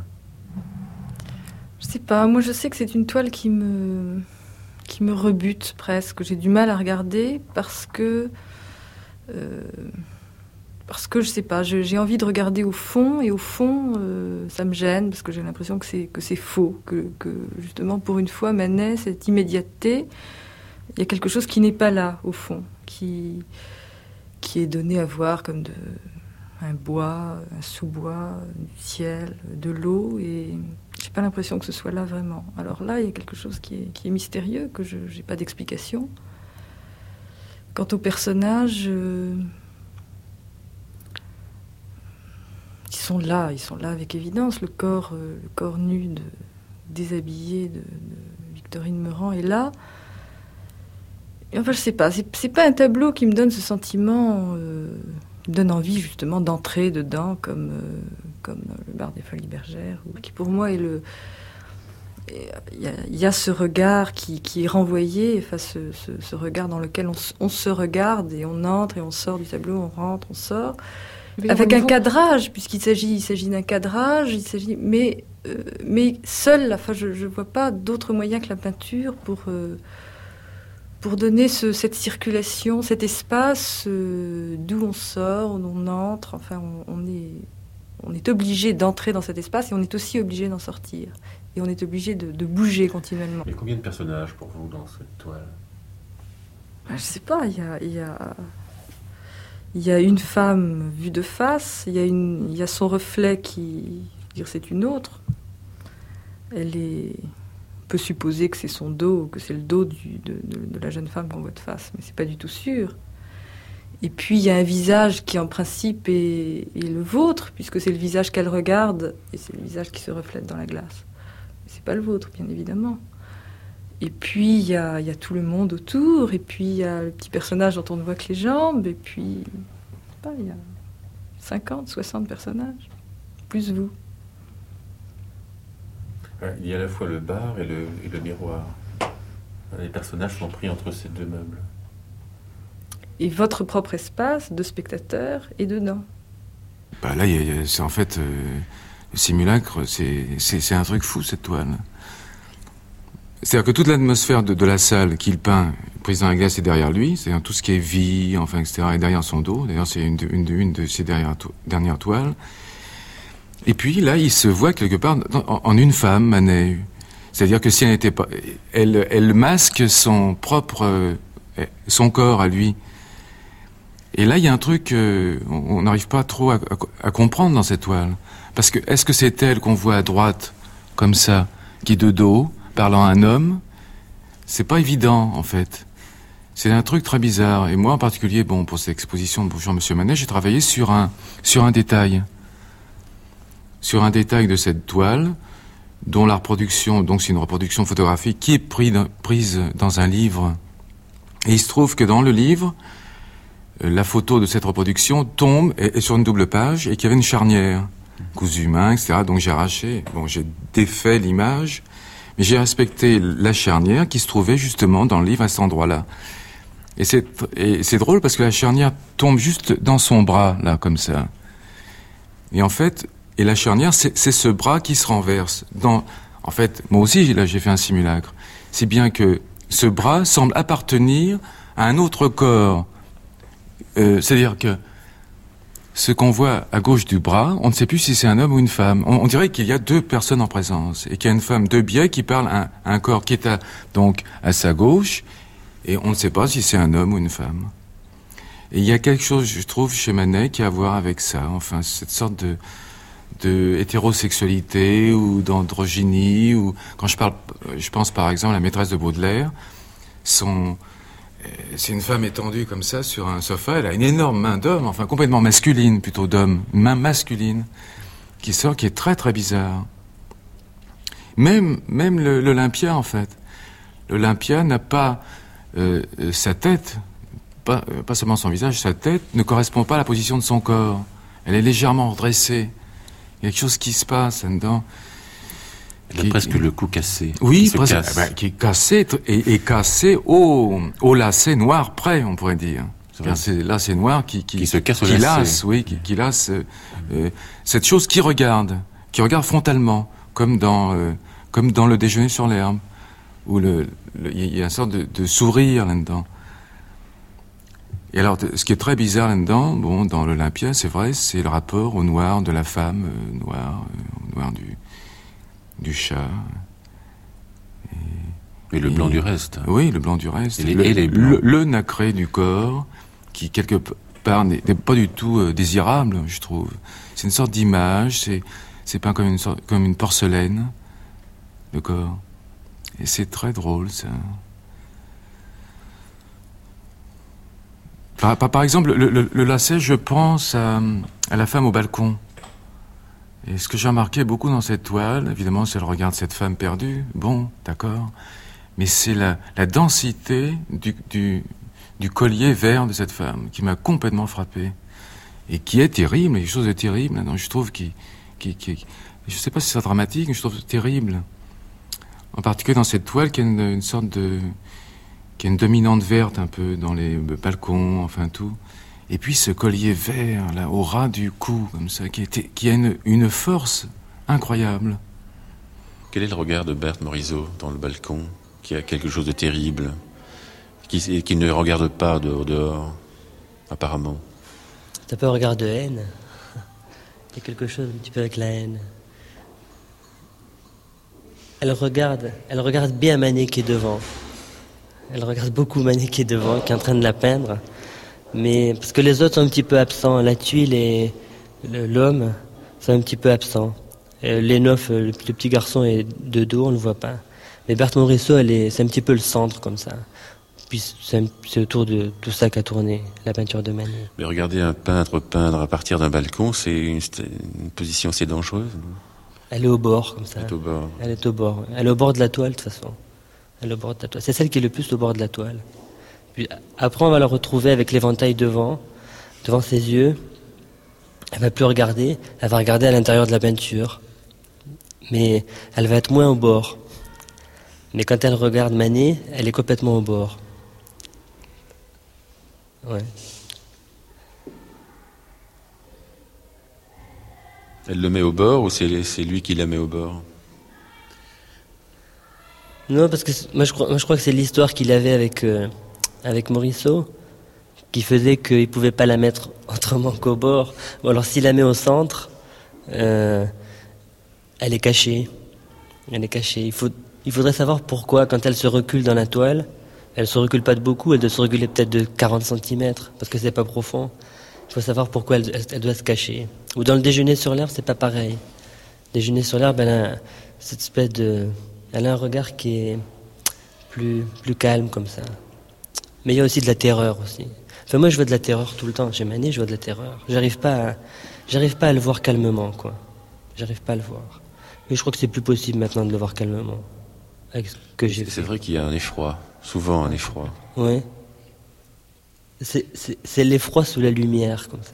Je sais pas. Moi, je sais que c'est une toile qui me... qui me rebute presque. J'ai du mal à regarder parce que... Euh, parce que, je sais pas, je, j'ai envie de regarder au fond, et au fond, euh, ça me gêne, parce que j'ai l'impression que c'est, que c'est faux, que, que justement, pour une fois, Manet, cette immédiateté, il y a quelque chose qui n'est pas là, au fond, qui, qui est donné à voir comme de, un bois, un sous-bois, du ciel, de l'eau, et... j'ai pas l'impression que ce soit là vraiment. Alors là, il y a quelque chose qui est, qui est mystérieux, que je n'ai pas d'explication. Quant aux personnages, euh, ils sont là, ils sont là avec évidence. Le corps, euh, le corps nu, de, déshabillé de, de Victorine Meurant est là. Et enfin, je sais pas, c'est, c'est pas un tableau qui me donne ce sentiment, euh, qui me donne envie justement d'entrer dedans, comme... Euh, comme dans le bar des Folies Bergères, qui pour moi est le... Il y a, il y a ce regard qui, qui est renvoyé, enfin ce, ce, ce regard dans lequel on, on se regarde, et on entre et on sort du tableau, on rentre, on sort, mais avec un cadrage, puisqu'il s'agit, il s'agit d'un cadrage, il s'agit... Mais, euh, mais seul, enfin, je ne vois pas d'autre moyen que la peinture pour... Euh, pour donner ce, cette circulation, cet espace euh, d'où on sort, où on entre, enfin, on, on est... On est obligé d'entrer dans cet espace, et on est aussi obligé d'en sortir. Et on est obligé de, de bouger continuellement. Il y a combien de personnages pour vous dans cette toile? Ben, je sais pas, il y a, il y a, il y a une femme vue de face, il y a, une, il y a son reflet qui... dire c'est une autre. Elle est... On peut supposer que c'est son dos, que c'est le dos du, de, de, de la jeune femme qu'on voit de face, mais c'est pas du tout sûr. Et puis il y a un visage qui en principe est, est le vôtre, puisque c'est le visage qu'elle regarde, et c'est le visage qui se reflète dans la glace. Mais c'est pas le vôtre, bien évidemment. Et puis il y a, il y a tout le monde autour, et puis il y a le petit personnage dont on ne voit que les jambes, et puis je sais pas, il y a cinquante, soixante personnages, plus vous. Il y a à la fois le bar et le, et le miroir. Les personnages sont pris entre ces deux meubles. Et votre propre espace de spectateur est dedans. Bah là, il y a, il y a, c'est en fait euh, le simulacre, c'est, c'est, c'est un truc fou cette toile. C'est-à-dire que toute l'atmosphère de, de la salle qu'il peint, prise dans la glace, est derrière lui. C'est-à-dire tout ce qui est vie, enfin, et cetera, est derrière son dos. D'ailleurs, c'est une de, une de, une de ses dernières, to- dernières toiles. Et puis là, il se voit quelque part en, en une femme, Manet. C'est-à-dire que si elle n'était pas, elle, elle masque son propre, euh, son corps à lui. Et là, il y a un truc euh, on n'arrive pas trop à, à, à comprendre dans cette toile, parce que est-ce que c'est elle qu'on voit à droite, comme ça, qui de dos, parlant à un homme? C'est pas évident, en fait. C'est un truc très bizarre. Et moi, en particulier, bon, pour cette exposition de Bonjour Monsieur Manet, j'ai travaillé sur un sur un détail. Sur un détail de cette toile, dont la reproduction, donc c'est une reproduction photographique qui est prise dans, prise dans un livre. Et il se trouve que dans le livre, la photo de cette reproduction tombe et est sur une double page et qu'il y avait une charnière, cousu main, et cetera. Donc j'ai arraché, bon, j'ai défait l'image, mais j'ai respecté la charnière qui se trouvait justement dans le livre à cet endroit-là. Et c'est, et c'est drôle parce que la charnière tombe juste dans son bras, là, comme ça. Et en fait, et la charnière, c'est, c'est ce bras qui se renverse. Dans, en fait, moi aussi, là, j'ai fait un simulacre. C'est bien que ce bras semble appartenir à un autre corps. Euh, c'est-à-dire que ce qu'on voit à gauche du bras, on ne sait plus si c'est un homme ou une femme. On, on dirait qu'il y a deux personnes en présence et qu'il y a une femme de biais qui parle à un, à un corps qui est à, donc à sa gauche, et on ne sait pas si c'est un homme ou une femme. Et il y a quelque chose, je trouve, chez Manet qui a à voir avec ça. Enfin, cette sorte de de hétérosexualité ou d'androgynie, ou quand je parle, je pense par exemple à la maîtresse de Baudelaire, son, c'est une femme étendue comme ça sur un sofa, elle a une énorme main d'homme, enfin complètement masculine plutôt d'homme, une main masculine qui sort, qui est très très bizarre. Même même le, l'Olympia en fait, l'Olympia n'a pas euh, sa tête, pas pas seulement son visage, sa tête ne correspond pas à la position de son corps. Elle est légèrement redressée. Il y a quelque chose qui se passe là-dedans. Elle a presque le cou cassé. Oui, qui, presque, bah, qui est cassé et, et cassé au, au lacet noir près, on pourrait dire. C'est c'est lacet noir qui, qui, qui se casse au qui lacet. lasse, oui, qui, qui lasse euh, euh, cette chose qui regarde, qui regarde frontalement, comme dans, euh, comme dans Le Déjeuner sur l'herbe, où le, le, il y a une sorte de, de sourire là-dedans. Et alors, ce qui est très bizarre là-dedans, bon, dans l'Olympia, c'est vrai, c'est le rapport au noir de la femme, euh, noir, euh, au noir du, du chat. Et, et le et, blanc du reste. Oui, le blanc du reste. Et les, le, et les le, le nacré du corps, qui quelque part n'est, n'est pas du tout euh, désirable, je trouve. C'est une sorte d'image, c'est, c'est peint comme une sorte, comme une porcelaine, le corps. Et c'est très drôle, ça. Par, par, par exemple, le, le, le lacet, je pense à, à la femme au balcon. Et ce que j'ai remarqué beaucoup dans cette toile, évidemment, c'est le regard de cette femme perdue. Bon, d'accord. Mais c'est la, la densité du, du, du collier vert de cette femme qui m'a complètement frappé. Et qui est terrible, il y a quelque chose de terrible. Non, je trouve qui, qui, qui, je sais pas si c'est dramatique, mais je trouve terrible. En particulier dans cette toile qui a une, une sorte de... qui a une dominante verte un peu dans les balcons, enfin tout. Et puis ce collier vert, là, au ras du cou, comme ça, qui, était, qui a une, une force incroyable. Quel est le regard de Berthe Morisot dans le balcon, qui a quelque chose de terrible, qui, qui ne regarde pas dehors, dehors, apparemment? C'est un peu un regard de haine. Il y a quelque chose un petit peu avec la haine. Elle regarde, elle regarde bien Manet qui est devant. Elle regarde beaucoup Manet qui est devant, qui est en train de la peindre. Mais parce que les autres sont un petit peu absents. La tuile et le, l'homme sont un petit peu absents. Euh, les neuf, le, le petit garçon est de dos, on ne le voit pas. Mais Berthe Morisot, elle est, c'est un petit peu le centre comme ça. Puis c'est, un, c'est autour de tout ça qu'a tourné la peinture de Manet. Mais regardez un peintre peindre à partir d'un balcon, c'est une, une position assez dangereuse. Elle est au bord comme ça. Elle est au bord. Elle est au bord. Elle est au bord de la toile de toute façon. Elle est au bord de la toile. C'est celle qui est le plus au bord de la toile. Puis après, on va la retrouver avec l'éventail devant, devant ses yeux. Elle va plus regarder. Elle va regarder à l'intérieur de la peinture. Mais elle va être moins au bord. Mais quand elle regarde Manet, elle est complètement au bord. Ouais. Elle le met au bord ou c'est, c'est lui qui la met au bord? Non, parce que moi je crois, moi je crois que c'est l'histoire qu'il avait avec, euh, avec Morisot qui faisait qu'il ne pouvait pas la mettre autrement qu'au bord. Bon, alors s'il la met au centre, euh, elle est cachée. Elle est cachée. Il faut, il faudrait savoir pourquoi, quand elle se recule dans la toile, elle se recule pas de beaucoup, elle doit se reculer peut-être de quarante centimètres, parce que c'est pas profond. Il faut savoir pourquoi elle, elle, elle doit se cacher. Ou dans le Déjeuner sur l'herbe, c'est pas pareil. Déjeuner sur l'herbe, elle a cette espèce de, elle a un regard qui est plus, plus calme comme ça. Mais il y a aussi de la terreur aussi. Enfin, moi, je vois de la terreur tout le temps. Chez Manet, je vois de la terreur. J'arrive pas, à, j'arrive pas à le voir calmement, quoi. J'arrive pas à le voir. Mais je crois que c'est plus possible maintenant de le voir calmement. Avec ce que j'ai c'est, c'est vrai qu'il y a un effroi, souvent un effroi. Oui. C'est, c'est, c'est l'effroi sous la lumière, comme ça.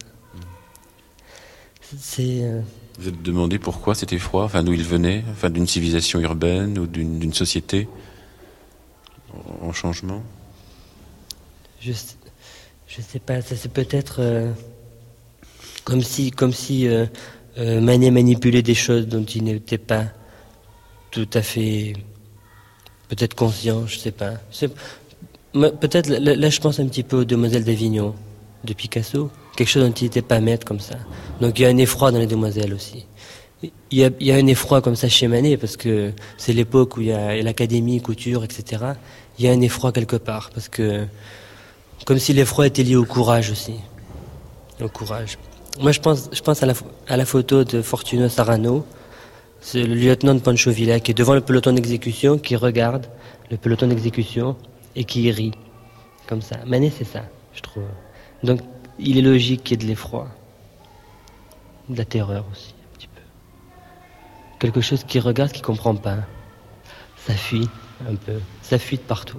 C'est... Euh... Vous êtes demandé pourquoi cet effroi, enfin d'où il venait, enfin d'une civilisation urbaine ou d'une, d'une société en changement? Je sais, je sais pas, ça c'est peut-être euh, comme si, comme si euh, euh, Manet manipulait des choses dont il n'était pas tout à fait peut-être conscient, je sais pas. C'est, peut-être là, là je pense un petit peu aux Demoiselles d'Avignon de Picasso, quelque chose dont il n'était pas maître comme ça. Donc il y a un effroi dans les Demoiselles aussi. Il y a, il y a un effroi comme ça chez Manet parce que c'est l'époque où il y a l'académie, couture, et cetera. Il y a un effroi quelque part parce que comme si l'effroi était lié au courage aussi. Au courage. Moi, je pense, je pense à la, à la photo de Fortuno Sarano. C'est le lieutenant de Pancho Villa qui est devant le peloton d'exécution, qui regarde le peloton d'exécution et qui rit. Comme ça. Manet, c'est ça, je trouve. Donc, il est logique qu'il y ait de l'effroi. De la terreur aussi, un petit peu. Quelque chose qui regarde, qui comprend pas. Ça fuit un peu. Ça fuit de partout.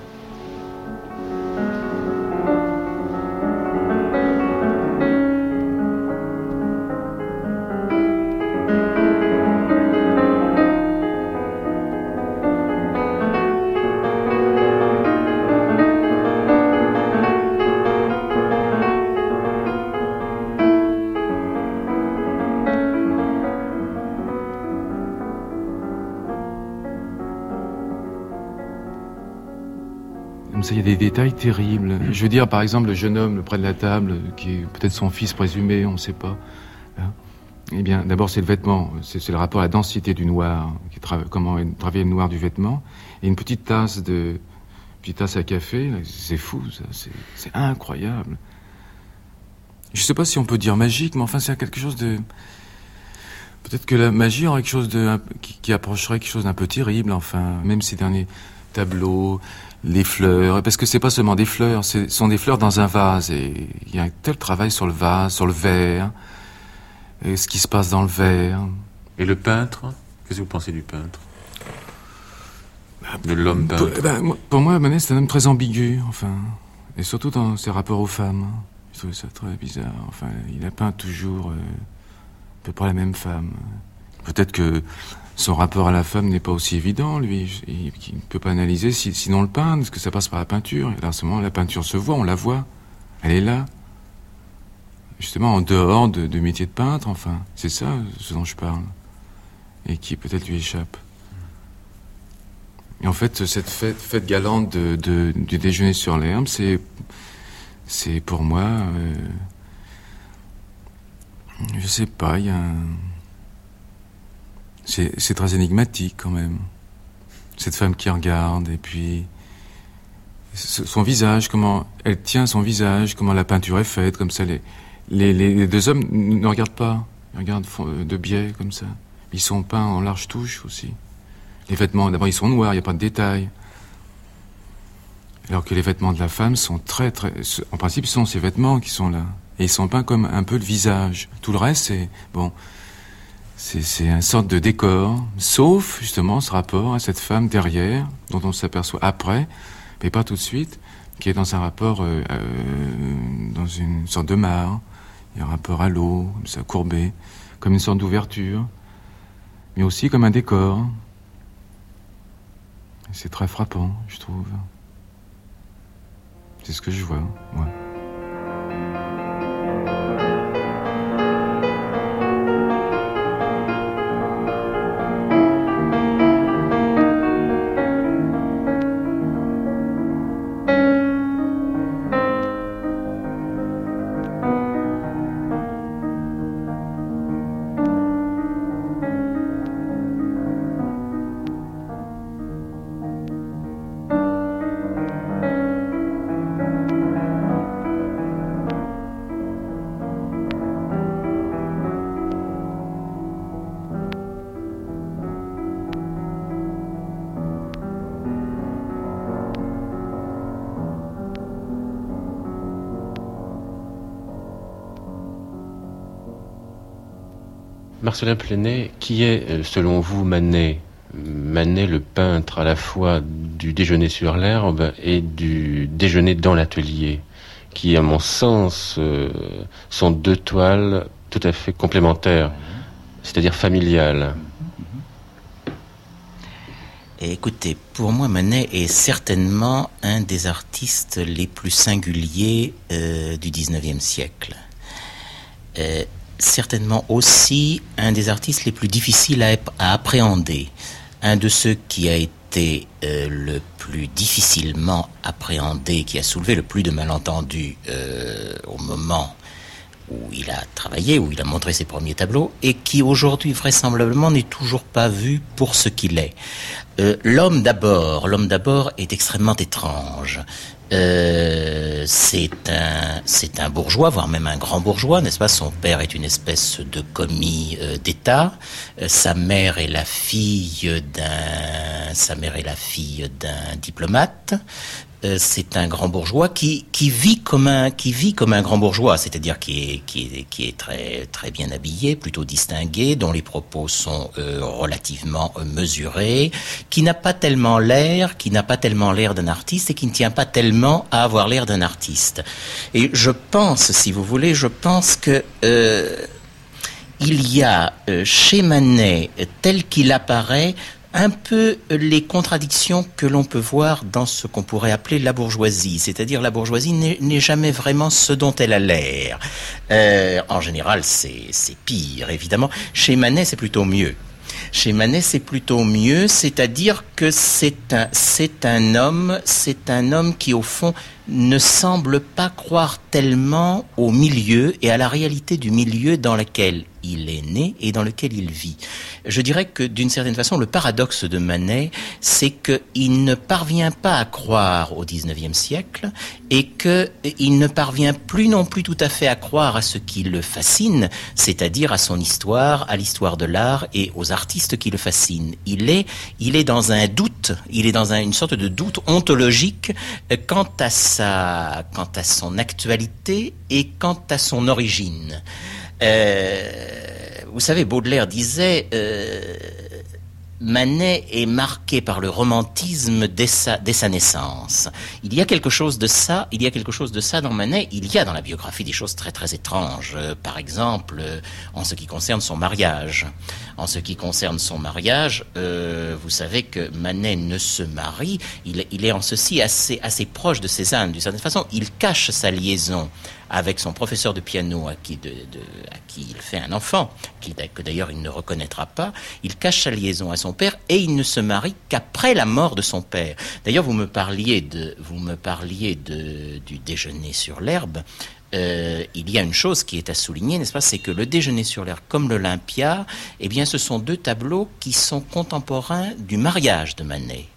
Il y a des détails terribles. Je veux dire, par exemple, le jeune homme près de la table, qui est peut-être son fils présumé, on ne sait pas. Hein. Eh bien, d'abord, c'est le vêtement. C'est, c'est le rapport à la densité du noir, qui tra- comment travailler le noir du vêtement. Et une petite tasse de, petite tasse à café, là, c'est fou, ça. C'est, c'est incroyable. Je ne sais pas si on peut dire magique, mais enfin, c'est quelque chose de... Peut-être que la magie aurait quelque chose de... qui, qui approcherait quelque chose d'un peu terrible, enfin. Même ces derniers tableaux... Les fleurs, parce que c'est pas seulement des fleurs, ce sont des fleurs dans un vase, et il y a un tel travail sur le vase, sur le verre, et ce qui se passe dans le verre. Et le peintre, qu'est-ce que vous pensez du peintre? De l'homme peintre? Pour, ben, pour moi, Manet, c'est un homme très ambigu, enfin, et surtout dans ses rapports aux femmes. Je trouve ça très bizarre, enfin, il a peint toujours euh, à peu près la même femme. Peut-être que son rapport à la femme n'est pas aussi évident, lui. Il ne peut pas analyser, si, sinon le peindre, parce que ça passe par la peinture. Et là, en ce moment, la peinture se voit, on la voit. Elle est là. Justement, en dehors de, de métier de peintre, enfin. C'est ça, ce dont je parle. Et qui peut-être lui échappe. Et en fait, cette fête, fête galante de, de, du déjeuner sur l'herbe, c'est, c'est pour moi... Euh, je sais pas, il y a un... C'est, c'est très énigmatique quand même. Cette femme qui regarde et puis son visage, comment elle tient son visage, comment la peinture est faite, comme ça. Les, les, les deux hommes ne regardent pas, ils regardent de biais, comme ça. Ils sont peints en large touche aussi. Les vêtements, d'abord, ils sont noirs, il n'y a pas de détails. Alors que les vêtements de la femme sont très, très... En principe, ce sont ces vêtements qui sont là. Et ils sont peints comme un peu le visage. Tout le reste, c'est... Bon... C'est, c'est une sorte de décor, sauf justement ce rapport à cette femme derrière, dont on s'aperçoit après, mais pas tout de suite, qui est dans un rapport, euh, euh, dans une sorte de mare. Il y a un rapport à l'eau, comme ça, courbé, comme une sorte d'ouverture, mais aussi comme un décor. Et c'est très frappant, je trouve. C'est ce que je vois, moi. Marcellin Plenay, qui est, selon vous, Manet? Manet, le peintre à la fois du déjeuner sur l'herbe et du déjeuner dans l'atelier, qui, à mon sens, euh, sont deux toiles tout à fait complémentaires, c'est-à-dire familiales. Écoutez, pour moi, Manet est certainement un des artistes les plus singuliers euh, du dix-neuvième siècle. Euh, certainement aussi un des artistes les plus difficiles à, à appréhender. Un de ceux qui a été euh, le plus difficilement appréhendé, qui a soulevé le plus de malentendus euh, au moment où il a travaillé, où il a montré ses premiers tableaux, et qui aujourd'hui vraisemblablement n'est toujours pas vu pour ce qu'il est. Euh, l'homme d'abord, l'homme d'abord est extrêmement étrange. Euh, c'est un, c'est un bourgeois, voire même un grand bourgeois, n'est-ce pas? Son père est une espèce de commis euh, d'État. Euh, sa mère est la fille d'un, sa mère est la fille d'un diplomate. Euh, c'est un grand bourgeois qui qui vit comme un qui vit comme un grand bourgeois, c'est-à-dire qui est qui est qui est très très bien habillé, plutôt distingué, dont les propos sont euh, relativement euh, mesurés, qui n'a pas tellement l'air, qui n'a pas tellement l'air d'un artiste et qui ne tient pas tellement à avoir l'air d'un artiste. Et je pense, si vous voulez, je pense que euh, il y a euh, chez Manet, tel qu'il apparaît, un peu les contradictions que l'on peut voir dans ce qu'on pourrait appeler la bourgeoisie. C'est-à-dire la bourgeoisie n'est, n'est jamais vraiment ce dont elle a l'air. Euh, en général, c'est, c'est pire, évidemment. Chez Manet, c'est plutôt mieux. Chez Manet, c'est plutôt mieux, c'est-à-dire que c'est un, c'est un homme, c'est un homme qui, au fond, ne semble pas croire tellement au milieu et à la réalité du milieu dans lequel il est né et dans lequel il vit. Je dirais que, d'une certaine façon, le paradoxe de Manet, c'est qu'il ne parvient pas à croire au dix-neuvième siècle et qu'il ne parvient plus non plus tout à fait à croire à ce qui le fascine, c'est-à-dire à son histoire, à l'histoire de l'art et aux artistes qui le fascinent. Il est, il est dans un doute, il est dans un, une sorte de doute ontologique quant à sa, quant à son actualité et quant à son origine. Euh, vous savez, Baudelaire disait euh, Manet est marqué par le romantisme dès sa, dès sa naissance. Il y a quelque chose de ça, il y a quelque chose de ça dans Manet. Il y a dans la biographie des choses très très étranges. Euh, par exemple, euh, en ce qui concerne son mariage. En ce qui concerne son mariage, euh, vous savez que Manet ne se marie. Il, il est en ceci assez, assez proche de Cézanne. D'une certaine façon, il cache sa liaison avec son professeur de piano à qui, de, de, à qui il fait un enfant, qui, que d'ailleurs il ne reconnaîtra pas. Il cache sa liaison à son père et il ne se marie qu'après la mort de son père. D'ailleurs, vous me parliez, de, vous me parliez de, du déjeuner sur l'herbe. Euh, il y a une chose qui est à souligner, n'est-ce pas, c'est que le déjeuner sur l'herbe comme l'Olympia, eh bien, ce sont deux tableaux qui sont contemporains du mariage de Manet.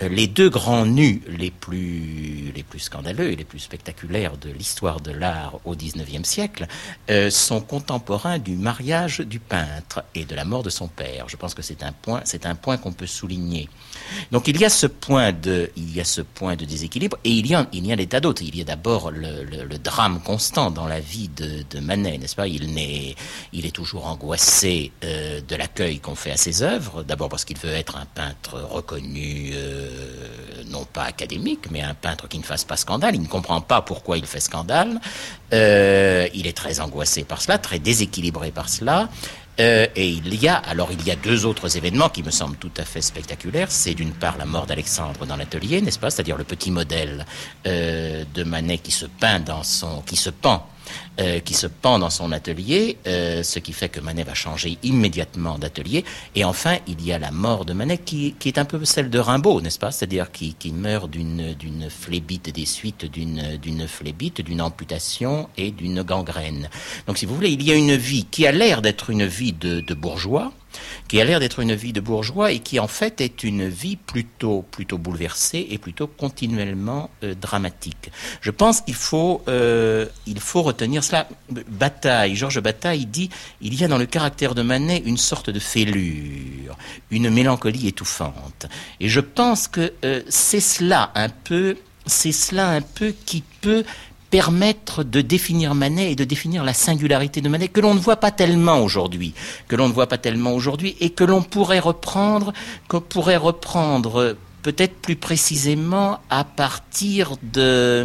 les deux grands nus les plus, les plus scandaleux et les plus spectaculaires de l'histoire de l'art au dix-neuvième siècle euh, sont contemporains du mariage du peintre et de la mort de son père. Je pense que c'est un point, c'est un point qu'on peut souligner. Donc il y a ce point de, il y a ce point de déséquilibre, et il y a, il y a des tas d'autres. Il y a d'abord le, le, le drame constant dans la vie de, de Manet, n'est-ce pas? Il n'est, il est toujours angoissé euh, de l'accueil qu'on fait à ses œuvres. D'abord parce qu'il veut être un peintre reconnu, euh, non pas académique, mais un peintre qui ne fasse pas scandale. Il ne comprend pas pourquoi il fait scandale. Euh, il est très angoissé par cela, très déséquilibré par cela. Euh, et il y a, alors il y a deux autres événements qui me semblent tout à fait spectaculaires. C'est d'une part la mort d'Alexandre dans l'atelier, n'est-ce pas? C'est-à-dire le petit modèle euh, de Manet qui se peint dans son, qui se pend, euh, qui se pend dans son atelier, euh, ce qui fait que Manet va changer immédiatement d'atelier. Et enfin, il y a la mort de Manet qui, qui est un peu celle de Rimbaud, n'est-ce pas? C'est-à-dire qui, qui meurt d'une, d'une phlébite, des suites d'une, d'une phlébite, d'une amputation et d'une gangrène. Donc, si vous voulez, il y a une vie qui a l'air d'être une vie de, de bourgeois, qui a l'air d'être une vie de bourgeois et qui en fait est une vie plutôt plutôt bouleversée et plutôt continuellement euh, dramatique. Je pense qu'il faut euh, il faut retenir cela. Bataille, Georges Bataille dit il y a dans le caractère de Manet une sorte de fêlure, une mélancolie étouffante. Et je pense que euh, c'est cela un peu, c'est cela un peu qui peut permettre de définir Manet et de définir la singularité de Manet que l'on ne voit pas tellement aujourd'hui, que l'on ne voit pas tellement aujourd'hui et que l'on pourrait reprendre, qu'on pourrait reprendre peut-être plus précisément à partir de,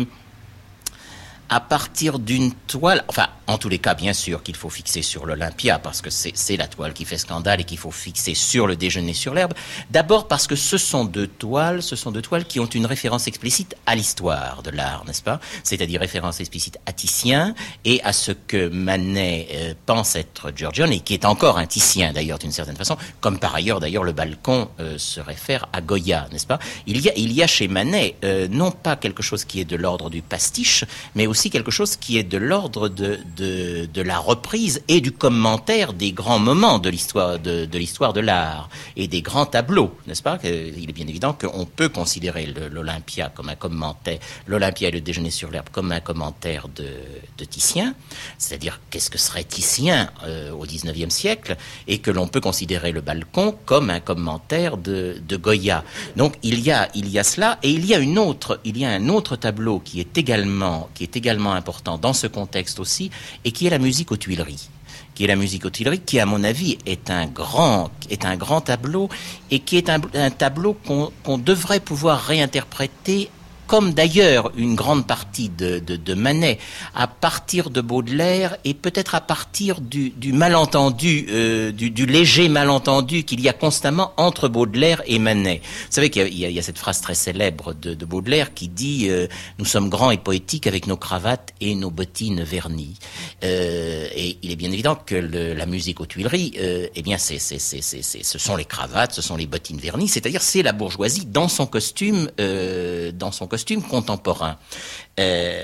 à partir d'une toile, enfin, en tous les cas, bien sûr, qu'il faut fixer sur l'Olympia, parce que c'est, c'est la toile qui fait scandale et qu'il faut fixer sur le Déjeuner sur l'herbe. D'abord parce que ce sont deux toiles, ce sont deux toiles qui ont une référence explicite à l'histoire de l'art, n'est-ce pas? C'est-à-dire référence explicite à Titien et à ce que Manet euh, pense être Giorgione et qui est encore un Titien, d'ailleurs, d'une certaine façon, comme par ailleurs, d'ailleurs, le balcon euh, se réfère à Goya, n'est-ce pas? Il y a, il y a chez Manet euh, non pas quelque chose qui est de l'ordre du pastiche, mais aussi quelque chose qui est de l'ordre de De, de la reprise et du commentaire des grands moments de l'histoire de, de l'histoire de l'art et des grands tableaux, n'est-ce pas? Il est bien évident qu'on peut considérer le, l'Olympia comme un commentaire, l'Olympia et le Déjeuner sur l'herbe comme un commentaire de, de Titien, c'est-à-dire qu'est-ce que serait Titien euh, au dix-neuvième siècle, et que l'on peut considérer le balcon comme un commentaire de, de Goya. Donc il y a il y a cela, et il y a une autre il y a un autre tableau qui est également qui est également important dans ce contexte aussi, et qui est la musique aux Tuileries, qui est la musique aux Tuileries, qui à mon avis est un grand, est un grand tableau, et qui est un, un tableau qu'on, qu'on devrait pouvoir réinterpréter, comme d'ailleurs une grande partie de, de, de Manet, à partir de Baudelaire et peut-être à partir du, du malentendu, euh, du, du léger malentendu qu'il y a constamment entre Baudelaire et Manet. Vous savez qu'il y a, il y a, il y a cette phrase très célèbre de, de Baudelaire qui dit euh, « Nous sommes grands et poétiques avec nos cravates et nos bottines vernies euh, ». Et il est bien évident que le, la musique aux Tuileries, euh, eh bien, c'est, c'est, c'est, c'est, c'est, ce sont les cravates, ce sont les bottines vernies, c'est-à-dire c'est la bourgeoisie dans son costume, euh, dans son costume costume contemporain. Euh,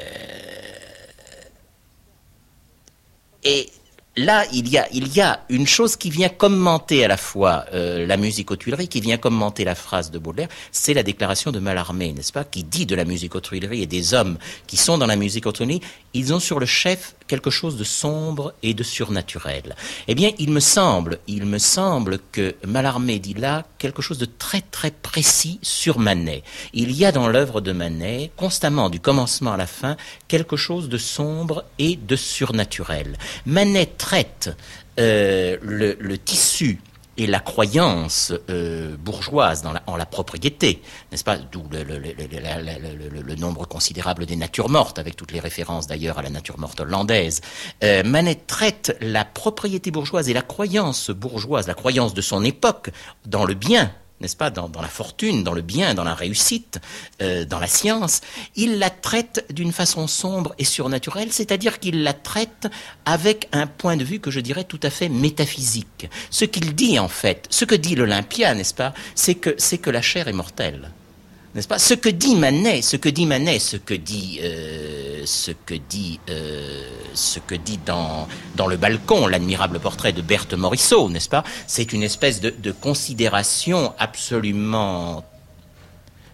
et là, il y a, il y a une chose qui vient commenter à la fois euh, la musique aux Tuileries, qui vient commenter la phrase de Baudelaire, c'est la déclaration de Mallarmé, n'est-ce pas, qui dit de la musique aux Tuileries et des hommes qui sont dans la musique aux Tuileries, ils ont sur le chef quelque chose de sombre et de surnaturel. Eh bien, il me semble, il me semble que Mallarmé dit là quelque chose de très très précis sur Manet. Il y a dans l'œuvre de Manet, constamment, du commencement à la fin, quelque chose de sombre et de surnaturel. Manet traite euh, le, le tissu et la croyance euh, bourgeoise dans la, en la propriété, n'est-ce pas? D'où le, le, le, le, le, le nombre considérable des natures mortes, avec toutes les références d'ailleurs à la nature morte hollandaise. Euh, Manet traite la propriété bourgeoise et la croyance bourgeoise, la croyance de son époque dans le bien, n'est-ce pas, dans, dans la fortune, dans le bien, dans la réussite, euh, dans la science, il la traite d'une façon sombre et surnaturelle, c'est-à-dire qu'il la traite avec un point de vue que je dirais tout à fait métaphysique. Ce qu'il dit en fait, ce que dit l'Olympia, n'est-ce pas, c'est que, c'est que la chair est mortelle. N'est-ce pas? Ce que dit Manet, ce que dit Manet, ce que dit, euh, ce que dit, euh, ce que dit dans dans le balcon, l'admirable portrait de Berthe Morisot, n'est-ce pas? C'est une espèce de, de considération absolument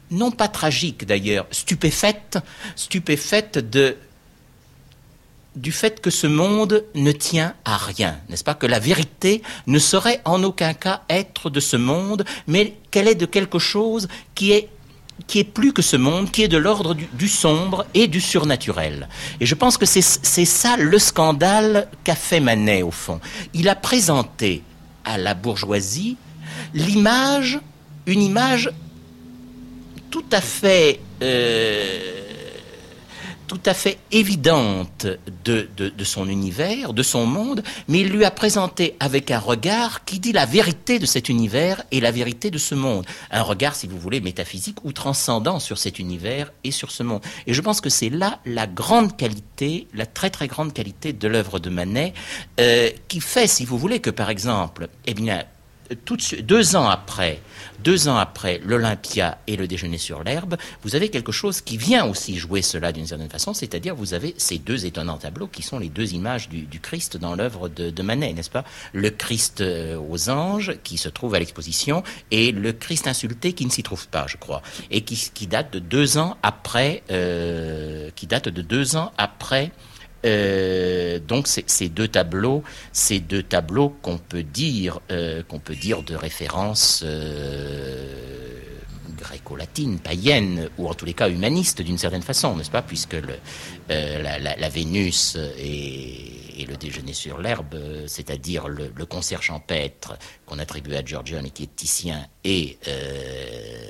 non pas tragique d'ailleurs, stupéfaite, stupéfaite de, du fait que ce monde ne tient à rien, n'est-ce pas? Que la vérité ne saurait en aucun cas être de ce monde, mais qu'elle est de quelque chose qui est qui est plus que ce monde, qui est de l'ordre du, du sombre et du surnaturel. Et je pense que c'est, c'est ça le scandale qu'a fait Manet, au fond. Il a présenté à la bourgeoisie l'image, une image tout à fait, euh, tout à fait évidente de, de, de son univers, de son monde, mais il lui a présenté avec un regard qui dit la vérité de cet univers et la vérité de ce monde. Un regard, si vous voulez, métaphysique ou transcendant sur cet univers et sur ce monde. Et je pense que c'est là la grande qualité, la très très grande qualité de l'œuvre de Manet, euh, qui fait, si vous voulez, que par exemple, eh bien, Tout, deux ans après, deux ans après l'Olympia et le Déjeuner sur l'herbe, vous avez quelque chose qui vient aussi jouer cela d'une certaine façon, c'est-à-dire vous avez ces deux étonnants tableaux qui sont les deux images du, du Christ dans l'œuvre de, de Manet, n'est-ce pas? Le Christ aux anges qui se trouve à l'exposition et le Christ insulté qui ne s'y trouve pas, je crois, et qui, qui date de deux ans après, euh, qui date de deux ans après. Euh, donc c'est, ces deux tableaux, ces deux tableaux qu'on peut dire, euh, qu'on peut dire de référence euh, gréco-latine, païenne, ou en tous les cas humaniste d'une certaine façon, n'est-ce pas, puisque le, euh, la, la, la Vénus et, et le Déjeuner sur l'herbe, c'est-à-dire le, le concert champêtre qu'on attribue à Giorgione et qui est Titien, et euh,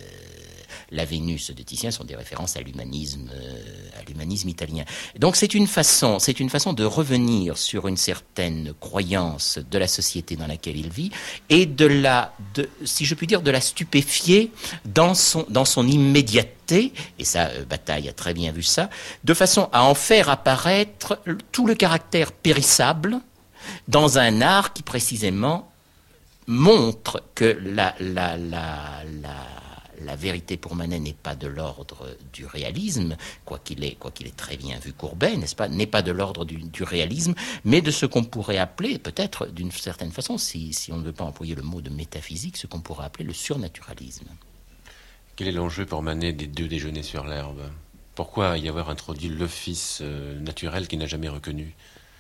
la Vénus de Titien sont des références à l'humanisme, euh, à l'humanisme italien. Donc c'est une façon, c'est une façon de revenir sur une certaine croyance de la société dans laquelle il vit et de la, de, si je puis dire, de la stupéfier dans son, dans son immédiateté. Et ça, euh, Bataille a très bien vu ça, de façon à en faire apparaître tout le caractère périssable dans un art qui précisément montre que la, la, la, la La vérité pour Manet n'est pas de l'ordre du réalisme, quoi qu'il ait, quoi qu'il ait très bien vu Courbet, n'est-ce pas, n'est pas de l'ordre du, du réalisme, mais de ce qu'on pourrait appeler, peut-être d'une certaine façon, si, si on ne veut pas employer le mot de métaphysique, ce qu'on pourrait appeler le surnaturalisme. Quel est l'enjeu pour Manet des deux Déjeuners sur l'herbe? Pourquoi y avoir introduit le fils euh, naturel qu'il n'a jamais reconnu?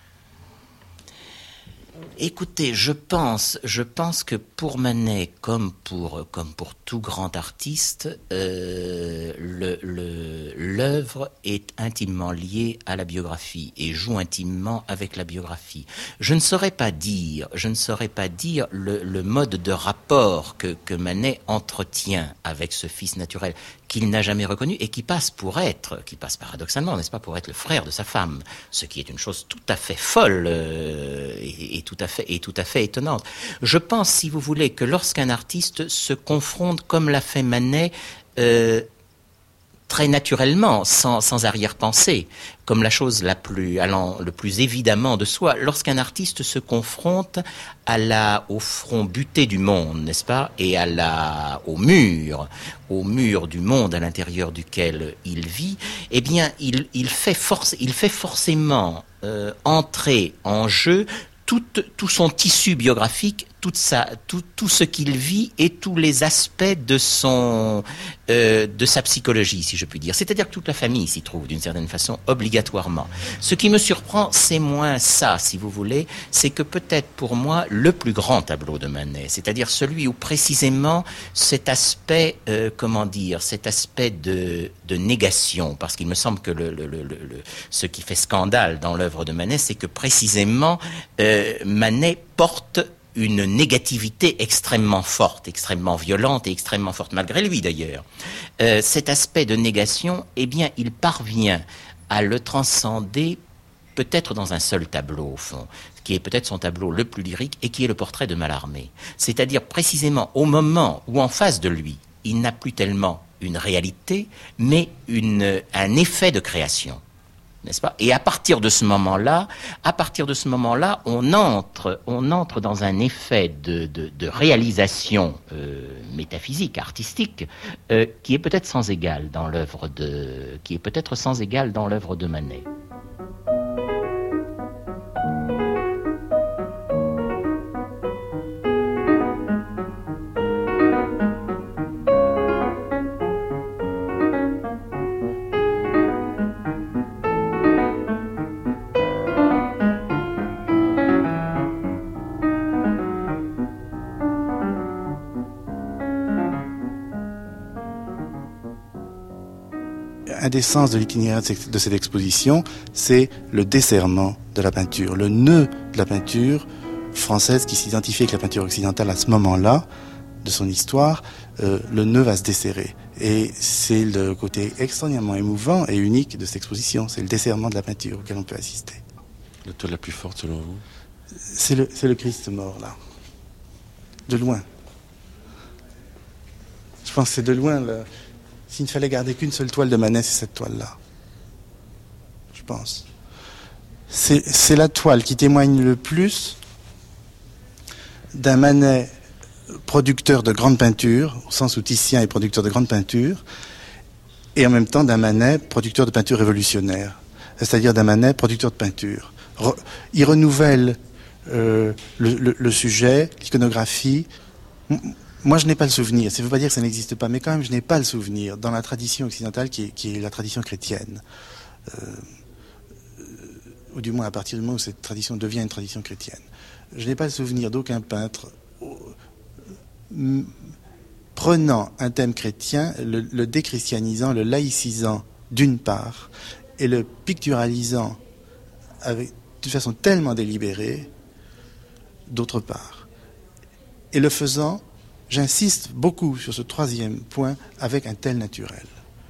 Écoutez, je pense, je pense que pour Manet, comme pour, comme pour tout grand artiste, euh, le, le, l'œuvre est intimement liée à la biographie et joue intimement avec la biographie. Je ne saurais pas dire, je ne saurais pas dire le, le mode de rapport que, que Manet entretient avec ce fils naturel qu'il n'a jamais reconnu et qui passe pour être, qui passe paradoxalement, n'est-ce pas, pour être le frère de sa femme, ce qui est une chose tout à fait folle euh, et, et tout à fait et tout à fait étonnante. Je pense, si vous voulez, que lorsqu'un artiste se confronte, comme l'a fait Manet, euh, très naturellement, sans, sans arrière-pensée, comme la chose la plus allant le plus évidemment de soi, lorsqu'un artiste se confronte à la, au front buté du monde, n'est-ce pas, et à la, au mur, au mur du monde à l'intérieur duquel il vit, eh bien, il, il fait force, il fait forcément euh, entrer en jeu tout, tout son tissu biographique, toute sa, tout, tout ce qu'il vit et tous les aspects de son, euh, de sa psychologie, si je puis dire. C'est-à-dire que toute la famille s'y trouve d'une certaine façon, obligatoirement. Ce qui me surprend, c'est moins ça, si vous voulez, c'est que peut-être pour moi le plus grand tableau de Manet, c'est-à-dire celui où précisément cet aspect, euh, comment dire, cet aspect de, de négation, parce qu'il me semble que le, le, le, le, ce qui fait scandale dans l'œuvre de Manet, c'est que précisément euh, Manet porte une négativité extrêmement forte, extrêmement violente et extrêmement forte, malgré lui d'ailleurs. Euh, cet aspect de négation, eh bien, il parvient à le transcender peut-être dans un seul tableau, au fond, qui est peut-être son tableau le plus lyrique et qui est le portrait de Mallarmé. C'est-à-dire précisément au moment où en face de lui, il n'a plus tellement une réalité, mais une, un effet de création. N'est-ce pas? Et à partir de ce moment-là, à partir de ce moment-là, on entre, on entre dans un effet de, de, de réalisation euh, métaphysique, artistique, euh, qui est peut-être sans égal dans l'œuvre de, qui est peut-être sans égal dans l'œuvre de Manet. un des sens de l'itinéraire de cette exposition, c'est le desserrement de la peinture, le nœud de la peinture française qui s'identifie avec la peinture occidentale à ce moment-là de son histoire, euh, le nœud va se desserrer. Et c'est le côté extraordinairement émouvant et unique de cette exposition, c'est le desserrement de la peinture auquel on peut assister. La toile la plus forte selon vous? C'est le, c'est le Christ mort, là. De loin. Je pense que c'est de loin, le... s'il ne fallait garder qu'une seule toile de Manet, c'est cette toile-là. Je pense. C'est, c'est la toile qui témoigne le plus d'un Manet producteur de grande peinture, au sens où Titien est producteur de grande peinture, et en même temps d'un Manet producteur de peinture révolutionnaire, c'est-à-dire d'un Manet producteur de peinture. Re, il renouvelle euh, le, le, le sujet, l'iconographie. Moi, je n'ai pas le souvenir, ça ne veut pas dire que ça n'existe pas, mais quand même, je n'ai pas le souvenir dans la tradition occidentale qui est, qui est la tradition chrétienne. Euh, ou du moins à partir du moment où cette tradition devient une tradition chrétienne. Je n'ai pas le souvenir d'aucun peintre prenant un thème chrétien, le, le déchristianisant, le laïcisant d'une part, et le picturalisant avec, d'une façon tellement délibérée d'autre part. Et le faisant, j'insiste beaucoup sur ce troisième point, avec un tel naturel.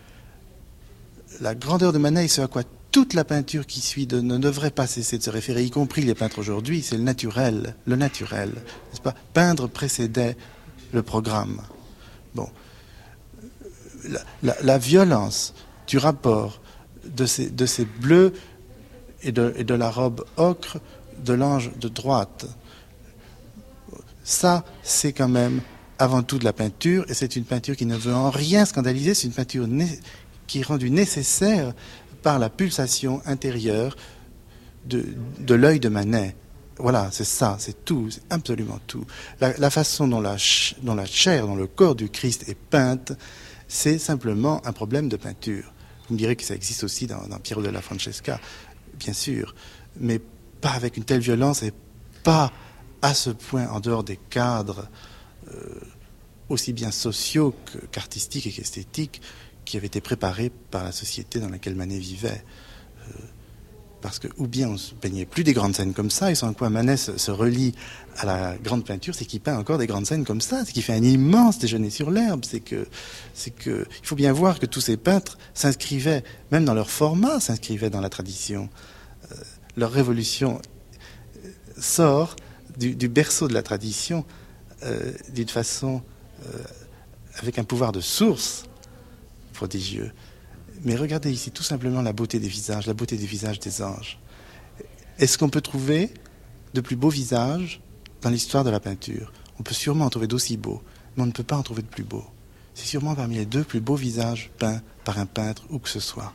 La grandeur de Manet, ce à quoi toute la peinture qui suit de, ne devrait pas cesser de se référer, y compris les peintres aujourd'hui, c'est le naturel, le naturel, n'est-ce pas? Peindre précédait le programme. Bon, la, la, la violence du rapport de ces, de ces bleus et de, et de la robe ocre de l'ange de droite, ça, c'est quand même avant tout de la peinture, et c'est une peinture qui ne veut en rien scandaliser, c'est une peinture né- qui est rendue nécessaire par la pulsation intérieure de, de l'œil de Manet. Voilà, c'est ça, c'est tout, c'est absolument tout. La, la façon dont la, ch- dont la chair, dont le corps du Christ est peinte, c'est simplement un problème de peinture. Vous me direz que ça existe aussi dans, dans Piero della Francesca, bien sûr, mais pas avec une telle violence et pas à ce point en dehors des cadres euh, aussi bien sociaux que, qu'artistiques et qu'esthétiques qui avaient été préparés par la société dans laquelle Manet vivait. Euh, Parce que, ou bien on ne se peignait plus des grandes scènes comme ça, et sans quoi Manet se, se relie à la grande peinture, c'est qu'il peint encore des grandes scènes comme ça, c'est qu'il fait un immense déjeuner sur l'herbe, c'est que, c'est que, il faut bien voir que tous ces peintres s'inscrivaient, même dans leur format, s'inscrivaient dans la tradition. Euh, leur révolution sort du, du berceau de la tradition euh, d'une façon, euh, avec un pouvoir de source prodigieux. Mais regardez ici tout simplement la beauté des visages, la beauté des visages des anges. Est-ce qu'on peut trouver de plus beaux visages dans l'histoire de la peinture? On peut sûrement en trouver d'aussi beaux, mais on ne peut pas en trouver de plus beaux. C'est sûrement parmi les deux plus beaux visages peints par un peintre où que ce soit.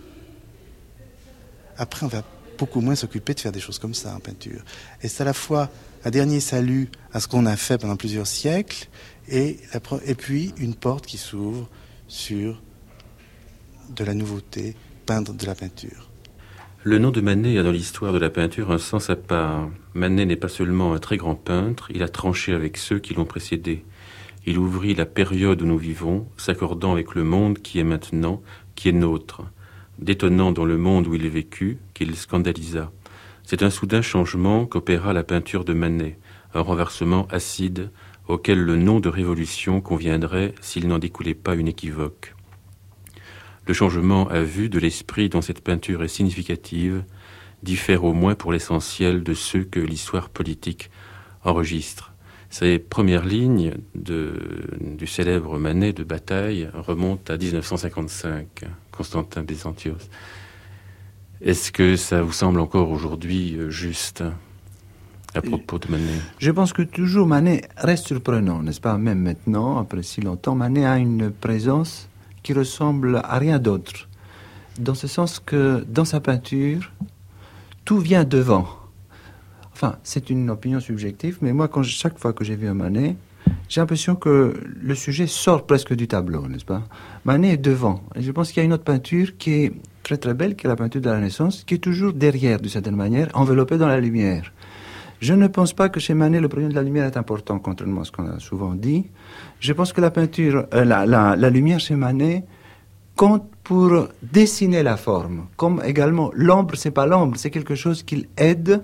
Après, on va beaucoup moins s'occuper de faire des choses comme ça en peinture. Et c'est à la fois un dernier salut à ce qu'on a fait pendant plusieurs siècles, et, la, et puis une porte qui s'ouvre sur de la nouveauté, peindre de la peinture. Le nom de Manet a dans l'histoire de la peinture un sens à part. Manet n'est pas seulement un très grand peintre, il a tranché avec ceux qui l'ont précédé. Il ouvrit la période où nous vivons, s'accordant avec le monde qui est maintenant, qui est nôtre. Détonnant dans le monde où il vécut, qu'il scandalisa. C'est un soudain changement qu'opéra la peinture de Manet, un renversement acide auquel le nom de révolution conviendrait s'il n'en découlait pas une équivoque. Le changement à vue de l'esprit dont cette peinture est significative diffère au moins pour l'essentiel de ceux que l'histoire politique enregistre. Ces premières lignes de, du célèbre Manet de Bataille remontent à dix-neuf cent cinquante-cinq, Constantin Bézantios. Est-ce que ça vous semble encore aujourd'hui juste à propos de Manet? Je pense que toujours Manet reste surprenant, n'est-ce pas? Même maintenant, après si longtemps, Manet a une présence qui ressemble à rien d'autre, dans ce sens que dans sa peinture, tout vient devant. Enfin, c'est une opinion subjective, mais moi, quand, chaque fois que j'ai vu un Manet, j'ai l'impression que le sujet sort presque du tableau, n'est-ce pas? Manet est devant. Et je pense qu'il y a une autre peinture qui est très très belle, qui est la peinture de la Renaissance, qui est toujours derrière, d'une certaine manière, enveloppée dans la lumière. Je ne pense pas que chez Manet, le problème de la lumière est important, contrairement à ce qu'on a souvent dit. Je pense que la peinture, euh, la, la, la lumière chez Manet compte pour dessiner la forme. Comme également, l'ombre, c'est pas l'ombre, c'est quelque chose qui aide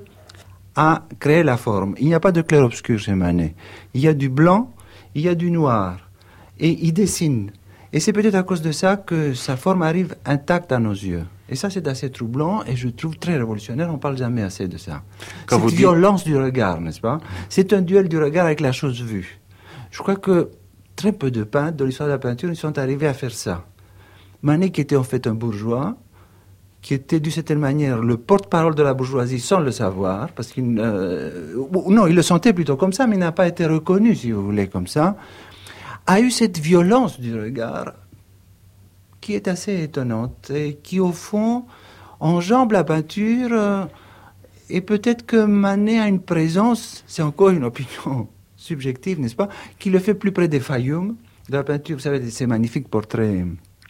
à créer la forme. Il n'y a pas de clair-obscur chez Manet. Il y a du blanc, il y a du noir. Et il dessine. Et c'est peut-être à cause de ça que sa forme arrive intacte à nos yeux. Et ça, c'est assez troublant et je trouve très révolutionnaire. On ne parle jamais assez de ça. Quand Cette vous dites... violence du regard, n'est-ce pas? C'est un duel du regard avec la chose vue. Je crois que très peu de peintres de l'histoire de la peinture ils sont arrivés à faire ça. Manet, qui était en fait un bourgeois, qui était d'une certaine manière le porte-parole de la bourgeoisie sans le savoir, parce qu'il... Euh, non, il le sentait plutôt comme ça, mais il n'a pas été reconnu, si vous voulez, comme ça, a eu cette violence du regard qui est assez étonnante et qui, au fond, enjambe la peinture. Euh, et peut-être que Manet a une présence, c'est encore une opinion subjective, n'est-ce pas, qui le fait plus près des Fayum, de la peinture, vous savez, ces magnifiques portraits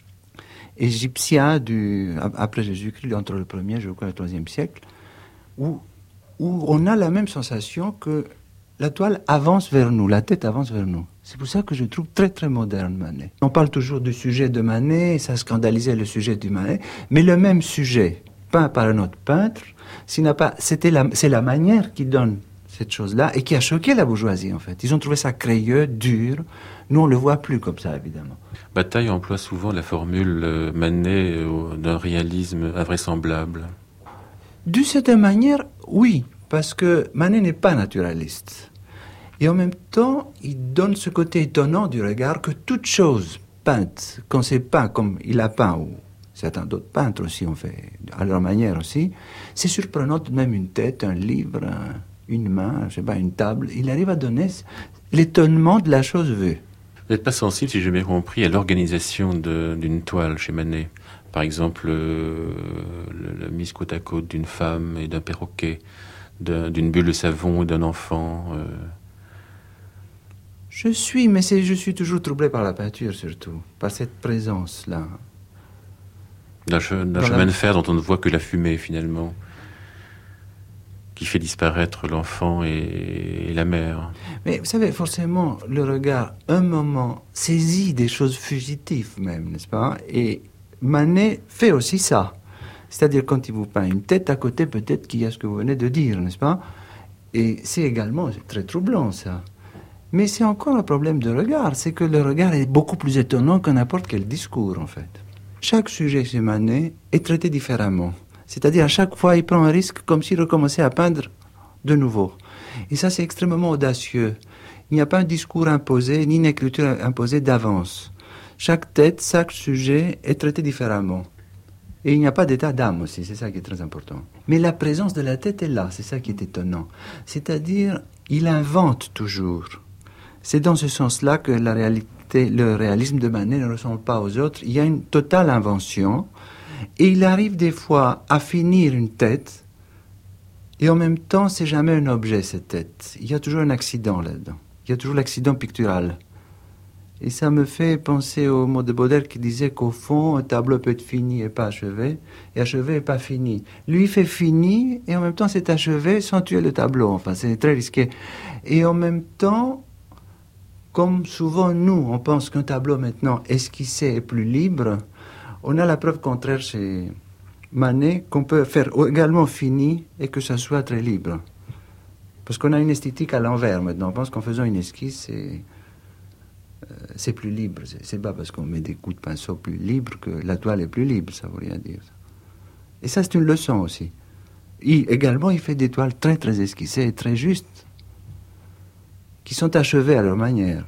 égyptiens du, après Jésus-Christ, entre le premier, je crois, et le troisième siècle, où, où on a la même sensation que la toile avance vers nous, la tête avance vers nous. C'est pour ça que je trouve très très moderne Manet. On parle toujours du sujet de Manet, ça scandalisait le sujet du Manet, mais le même sujet, peint par un autre peintre, s'il n'a pas, c'était la, c'est la manière qui donne cette chose-là et qui a choqué la bourgeoisie en fait. Ils ont trouvé ça crayeux, dur. Nous on le voit plus comme ça évidemment. Bataille emploie souvent la formule euh, Manet euh, d'un réalisme invraisemblable. D'une certaine manière, oui, parce que Manet n'est pas naturaliste. Et en même temps, il donne ce côté étonnant du regard que toute chose peinte, qu'on ne sait pas comme il a peint, ou certains d'autres peintres aussi ont fait, à leur manière aussi, c'est surprenant tout de même une tête, un livre, un, une main, je sais pas, une table. Il arrive à donner l'étonnement de la chose vue. Vous n'êtes pas sensible, si j'ai bien compris, à l'organisation de, d'une toile chez Manet. Par exemple, euh, la mise côte à côte d'une femme et d'un perroquet, d'un, d'une bulle de savon et d'un enfant. Euh... Je suis, mais c'est, je suis toujours troublé par la peinture surtout, par cette présence-là. D'un, che, d'un chemin la... de fer dont on ne voit que la fumée finalement, qui fait disparaître l'enfant et, et la mère. Mais vous savez, forcément, le regard, un moment, saisit des choses fugitives même, n'est-ce pas? Et Manet fait aussi ça. C'est-à-dire quand il vous peint une tête à côté, peut-être qu'il y a ce que vous venez de dire, n'est-ce pas? Et c'est également très troublant ça. Mais c'est encore un problème de regard, c'est que le regard est beaucoup plus étonnant que n'importe quel discours en fait. Chaque sujet chez Manet est traité différemment. C'est-à-dire à chaque fois il prend un risque comme s'il recommençait à peindre de nouveau. Et ça c'est extrêmement audacieux. Il n'y a pas un discours imposé, ni une écriture imposée d'avance. Chaque tête, chaque sujet est traité différemment. Et il n'y a pas d'état d'âme aussi, c'est ça qui est très important. Mais la présence de la tête est là, c'est ça qui est étonnant. C'est-à-dire, il invente toujours. C'est dans ce sens-là que la réalité, le réalisme de Manet ne ressemble pas aux autres. Il y a une totale invention. Et il arrive des fois à finir une tête. Et en même temps, c'est jamais un objet, cette tête. Il y a toujours un accident là-dedans. Il y a toujours l'accident pictural. Et ça me fait penser au mot de Baudelaire qui disait qu'au fond, un tableau peut être fini et pas achevé, et achevé et pas fini. Lui fait fini, et en même temps c'est achevé sans tuer le tableau. Enfin, c'est très risqué. Et en même temps, comme souvent nous, on pense qu'un tableau maintenant esquissé est plus libre, on a la preuve contraire chez Manet qu'on peut faire également fini et que ça soit très libre. Parce qu'on a une esthétique à l'envers maintenant. On pense qu'en faisant une esquisse, c'est... c'est plus libre, c'est, c'est pas parce qu'on met des coups de pinceau plus libres que la toile est plus libre, ça veut rien dire. Et ça, c'est une leçon aussi. Il, également, il fait des toiles très très esquissées et très justes, qui sont achevées à leur manière.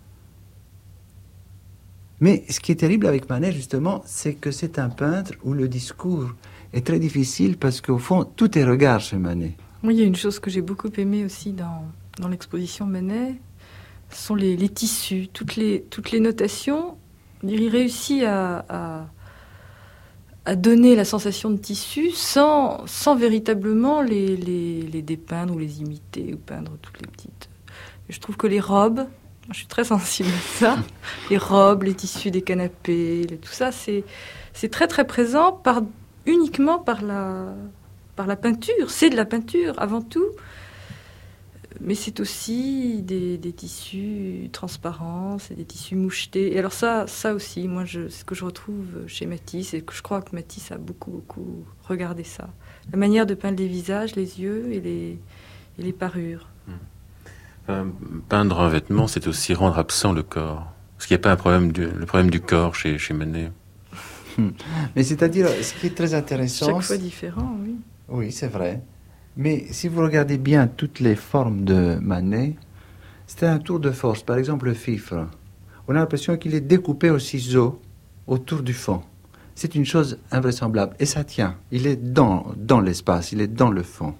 Mais ce qui est terrible avec Manet, justement, c'est que c'est un peintre où le discours est très difficile parce qu'au fond, tout est regard chez Manet. Oui, il y a une chose que j'ai beaucoup aimée aussi dans, dans l'exposition Manet, ce sont les, les tissus, toutes les, toutes les notations. Il réussit à, à, à donner la sensation de tissu sans, sans véritablement les, les, les dépeindre ou les imiter ou peindre toutes les petites. Et je trouve que les robes, je suis très sensible à ça, les robes, les tissus des canapés, les, tout ça, c'est, c'est très très présent par, uniquement par la, par la peinture. C'est de la peinture avant tout. mais c'est aussi des, des tissus transparents, c'est des tissus mouchetés. Et alors ça, ça aussi, moi, je, c'est ce que je retrouve chez Matisse, et que je crois que Matisse a beaucoup, beaucoup regardé ça. La manière de peindre les visages, les yeux et les, et les parures. Enfin, peindre un vêtement, c'est aussi rendre absent le corps. Parce qu'il n'y a pas un problème du, le problème du corps chez, chez Manet. Mais c'est-à-dire, ce qui est très intéressant... Chaque fois différent, oui. Oui, c'est vrai. Mais si vous regardez bien toutes les formes de Manet, c'est un tour de force. Par exemple, le fifre. On a l'impression qu'il est découpé au ciseau autour du fond. C'est une chose invraisemblable. Et ça tient. Il est dans, dans l'espace, il est dans le fond.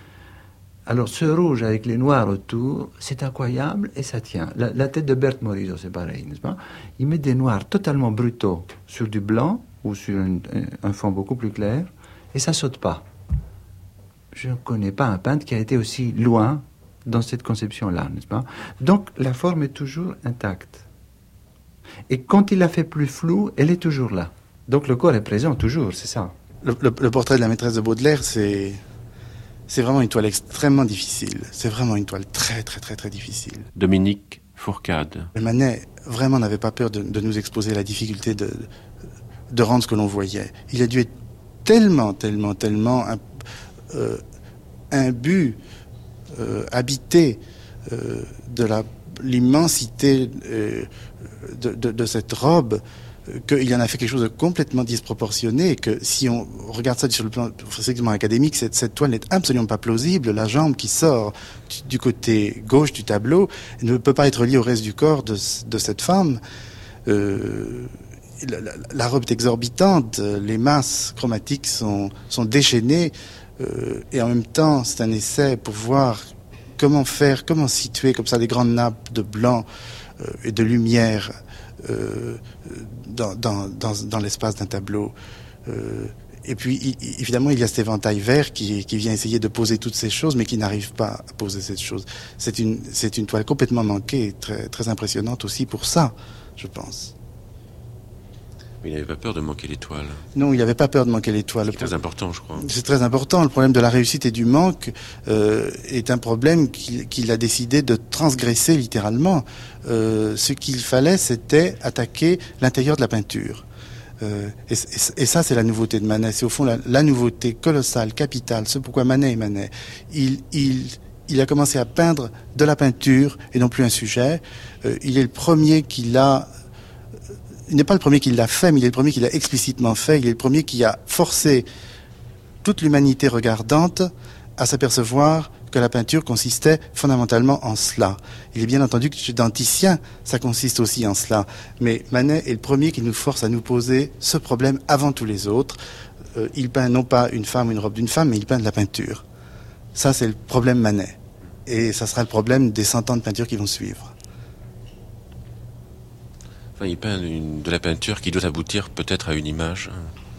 Alors, ce rouge avec les noirs autour, c'est incroyable et ça tient. La, la tête de Berthe Morisot, c'est pareil, n'est-ce pas? Il met des noirs totalement brutaux sur du blanc ou sur un, un fond beaucoup plus clair et ça saute pas. Je ne connais pas un peintre qui a été aussi loin dans cette conception-là, n'est-ce pas? Donc, la forme est toujours intacte. Et quand il la fait plus floue, elle est toujours là. Donc, le corps est présent toujours, c'est ça. Le, le, le portrait de la maîtresse de Baudelaire, c'est... C'est vraiment une toile extrêmement difficile. C'est vraiment une toile très, très, très, très difficile. Dominique Fourcade. Manet vraiment n'avait pas peur de, de nous exposer la difficulté de, de rendre ce que l'on voyait. Il a dû être tellement, tellement, tellement un, euh, imbu, euh, habité euh, de la, l'immensité euh, de, de, de cette robe, qu'il en a fait quelque chose de complètement disproportionné, et que si on regarde ça sur le plan strictement académique, cette, cette toile n'est absolument pas plausible. La jambe qui sort du côté gauche du tableau ne peut pas être liée au reste du corps de, de cette femme. Euh, la, la, la robe est exorbitante, les masses chromatiques sont, sont déchaînées, euh, et en même temps, c'est un essai pour voir comment faire, comment situer comme ça des grandes nappes de blanc euh, et de lumière Euh, dans, dans, dans, dans l'espace d'un tableau. Euh, et puis, il, évidemment, il y a cet éventail vert qui, qui vient essayer de poser toutes ces choses, mais qui n'arrive pas à poser cette chose. C'est une, c'est une toile complètement manquée, très, très impressionnante aussi pour ça, je pense. Mais il n'avait pas peur de manquer l'étoile. Non, il n'avait pas peur de manquer l'étoile. C'est très important, je crois. C'est très important. Le problème de la réussite et du manque euh, est un problème qu'il, qu'il a décidé de transgresser littéralement. Euh, ce qu'il fallait, c'était attaquer l'intérieur de la peinture. Euh, et, et, et ça, c'est la nouveauté de Manet. C'est au fond la, la nouveauté colossale, capitale. C'est pourquoi Manet est Manet. Il, il, il a commencé à peindre de la peinture et non plus un sujet. Euh, il est le premier qui l'a... Il n'est pas le premier qui l'a fait, mais il est le premier qui l'a explicitement fait. Il est le premier qui a forcé toute l'humanité regardante à s'apercevoir que la peinture consistait fondamentalement en cela. Il est bien entendu que chez Titien, ça consiste aussi en cela. Mais Manet est le premier qui nous force à nous poser ce problème avant tous les autres. Euh, il peint non pas une femme ou une robe d'une femme, mais il peint de la peinture. Ça, c'est le problème Manet. Et ça sera le problème des cent ans de peinture qui vont suivre. Enfin, il peint une, de la peinture qui doit aboutir peut-être à une image.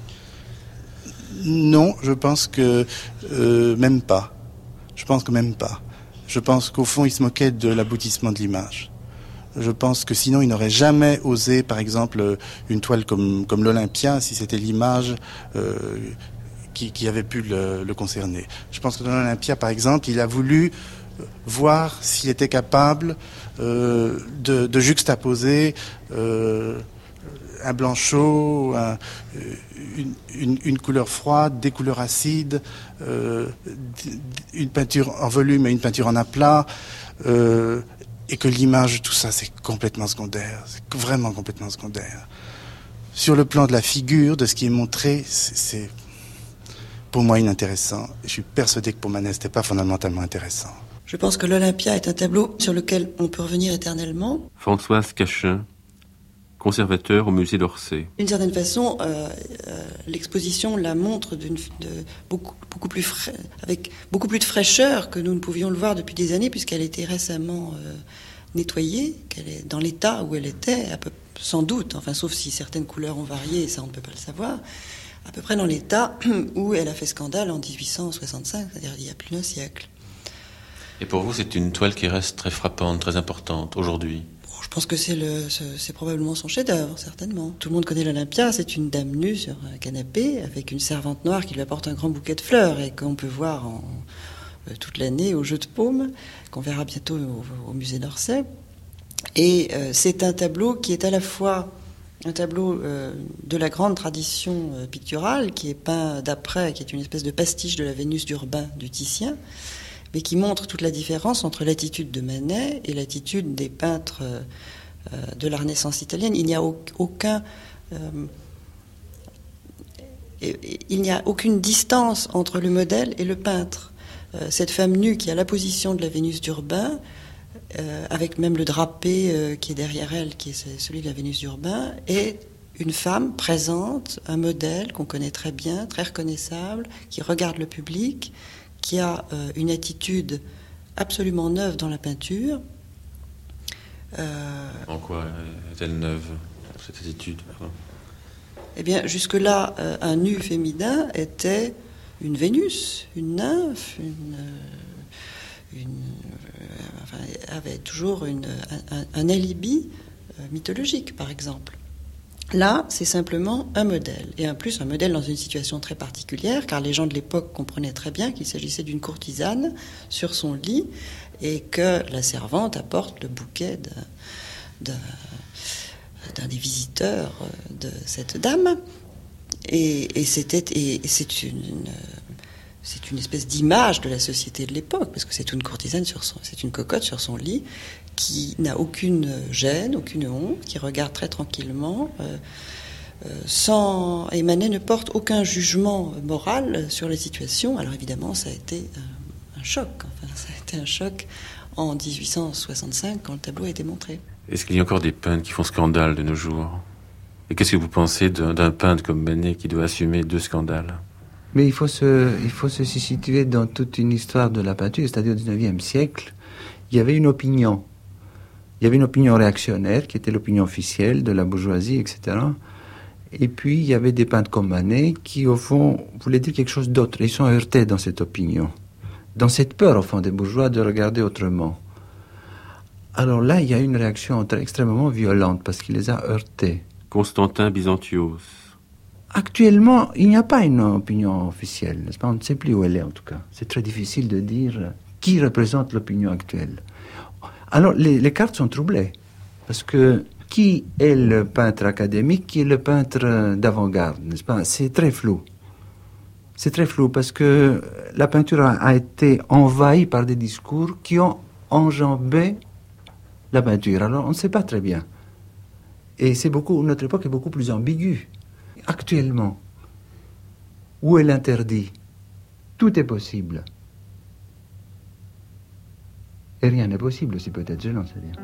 Non, je pense que euh, même pas. Je pense que même pas. Je pense qu'au fond, il se moquait de l'aboutissement de l'image. Je pense que sinon, il n'aurait jamais osé, par exemple, une toile comme, comme l'Olympia, si c'était l'image euh, qui, qui avait pu le, le concerner. Je pense que dans l'Olympia, par exemple, il a voulu voir s'il était capable euh, de, de juxtaposer euh, un blanc chaud, un, une, une, une couleur froide, des couleurs acides, euh, une peinture en volume et une peinture en aplat, euh, et que l'image, tout ça, c'est complètement secondaire, c'est vraiment complètement secondaire. Sur le plan de la figure, de ce qui est montré, c'est, c'est pour moi inintéressant. Je suis persuadé que pour Manet, c'était pas fondamentalement intéressant. Je pense que l'Olympia est un tableau sur lequel on peut revenir éternellement. Françoise Cachin, conservateur au musée d'Orsay. D'une certaine façon, euh, euh, l'exposition la montre d'une, de, beaucoup, beaucoup plus fra- avec beaucoup plus de fraîcheur que nous ne pouvions le voir depuis des années, puisqu'elle a été récemment euh, nettoyée, qu'elle est dans l'état où elle était, à peu, sans doute, enfin sauf si certaines couleurs ont varié, et ça on ne peut pas le savoir, à peu près dans l'état où elle a fait scandale en dix-huit cent soixante-cinq, c'est-à-dire il y a plus d'un siècle. Et pour vous, c'est une toile qui reste très frappante, très importante aujourd'hui? Je pense que c'est, le, c'est probablement son chef-d'œuvre, certainement. Tout le monde connaît l'Olympia, c'est une dame nue sur un canapé avec une servante noire qui lui apporte un grand bouquet de fleurs et qu'on peut voir en, euh, toute l'année au Jeu de Paume, qu'on verra bientôt au, au musée d'Orsay. Et euh, c'est un tableau qui est à la fois un tableau euh, de la grande tradition euh, picturale, qui est peint d'après, qui est une espèce de pastiche de la Vénus d'Urbain du Titien, mais qui montre toute la différence entre l'attitude de Manet et l'attitude des peintres euh, de la Renaissance italienne. Il n'y a aucun... Euh, il n'y a aucune distance entre le modèle et le peintre. Euh, cette femme nue qui a la position de la Vénus d'Urbain, euh, avec même le drapé euh, qui est derrière elle, qui est celui de la Vénus d'Urbain, est une femme présente, un modèle qu'on connaît très bien, très reconnaissable, qui regarde le public, qui a euh, une attitude absolument neuve dans la peinture. Euh... En quoi est-elle neuve, cette attitude, pardon ? Eh bien, jusque-là, euh, un nu féminin était une Vénus, une nymphe, une, une, euh, enfin, avait toujours une, un, un alibi euh, mythologique, par exemple. Là, c'est simplement un modèle, et en plus un modèle dans une situation très particulière, car les gens de l'époque comprenaient très bien qu'il s'agissait d'une courtisane sur son lit, et que la servante apporte le bouquet d'un... d'un d'un des visiteurs de cette dame, et, et c'était et c'est une, une c'est une espèce d'image de la société de l'époque, parce que c'est une courtisane sur son, c'est une cocotte sur son lit qui n'a aucune gêne, aucune honte, qui regarde très tranquillement, euh, euh, sans et Manet ne porte aucun jugement moral sur la situation. Alors évidemment, ça a été un, un choc. Enfin, ça a été un choc en dix-huit cent soixante-cinq quand le tableau a été montré. Est-ce qu'il y a encore des peintres qui font scandale de nos jours ? Et qu'est-ce que vous pensez d'un, d'un peintre comme Manet qui doit assumer deux scandales ? Mais il faut, se, il faut se situer dans toute une histoire de la peinture, c'est-à-dire au dix-neuvième siècle, il y avait une opinion. Il y avait une opinion réactionnaire, qui était l'opinion officielle de la bourgeoisie, et cetera. Et puis, il y avait des peintres comme Manet qui, au fond, voulaient dire quelque chose d'autre. Ils sont heurtés dans cette opinion, dans cette peur, au fond, des bourgeois de regarder autrement. Alors là, il y a une réaction extrêmement violente parce qu'il les a heurtés. Constantin Byzantios. Actuellement, il n'y a pas une opinion officielle, n'est-ce pas ? On ne sait plus où elle est, en tout cas. C'est très difficile de dire qui représente l'opinion actuelle. Alors, les, les cartes sont troublées. Parce que qui est le peintre académique, qui est le peintre d'avant-garde, n'est-ce pas ? C'est très flou. C'est très flou parce que la peinture a, a été envahie par des discours qui ont enjambé la peinture. Alors, on ne sait pas très bien. Et c'est beaucoup, notre époque est beaucoup plus ambiguë. Actuellement, où est l'interdit ? Tout est possible. Et rien n'est possible aussi, peut-être, je n'en sais rien.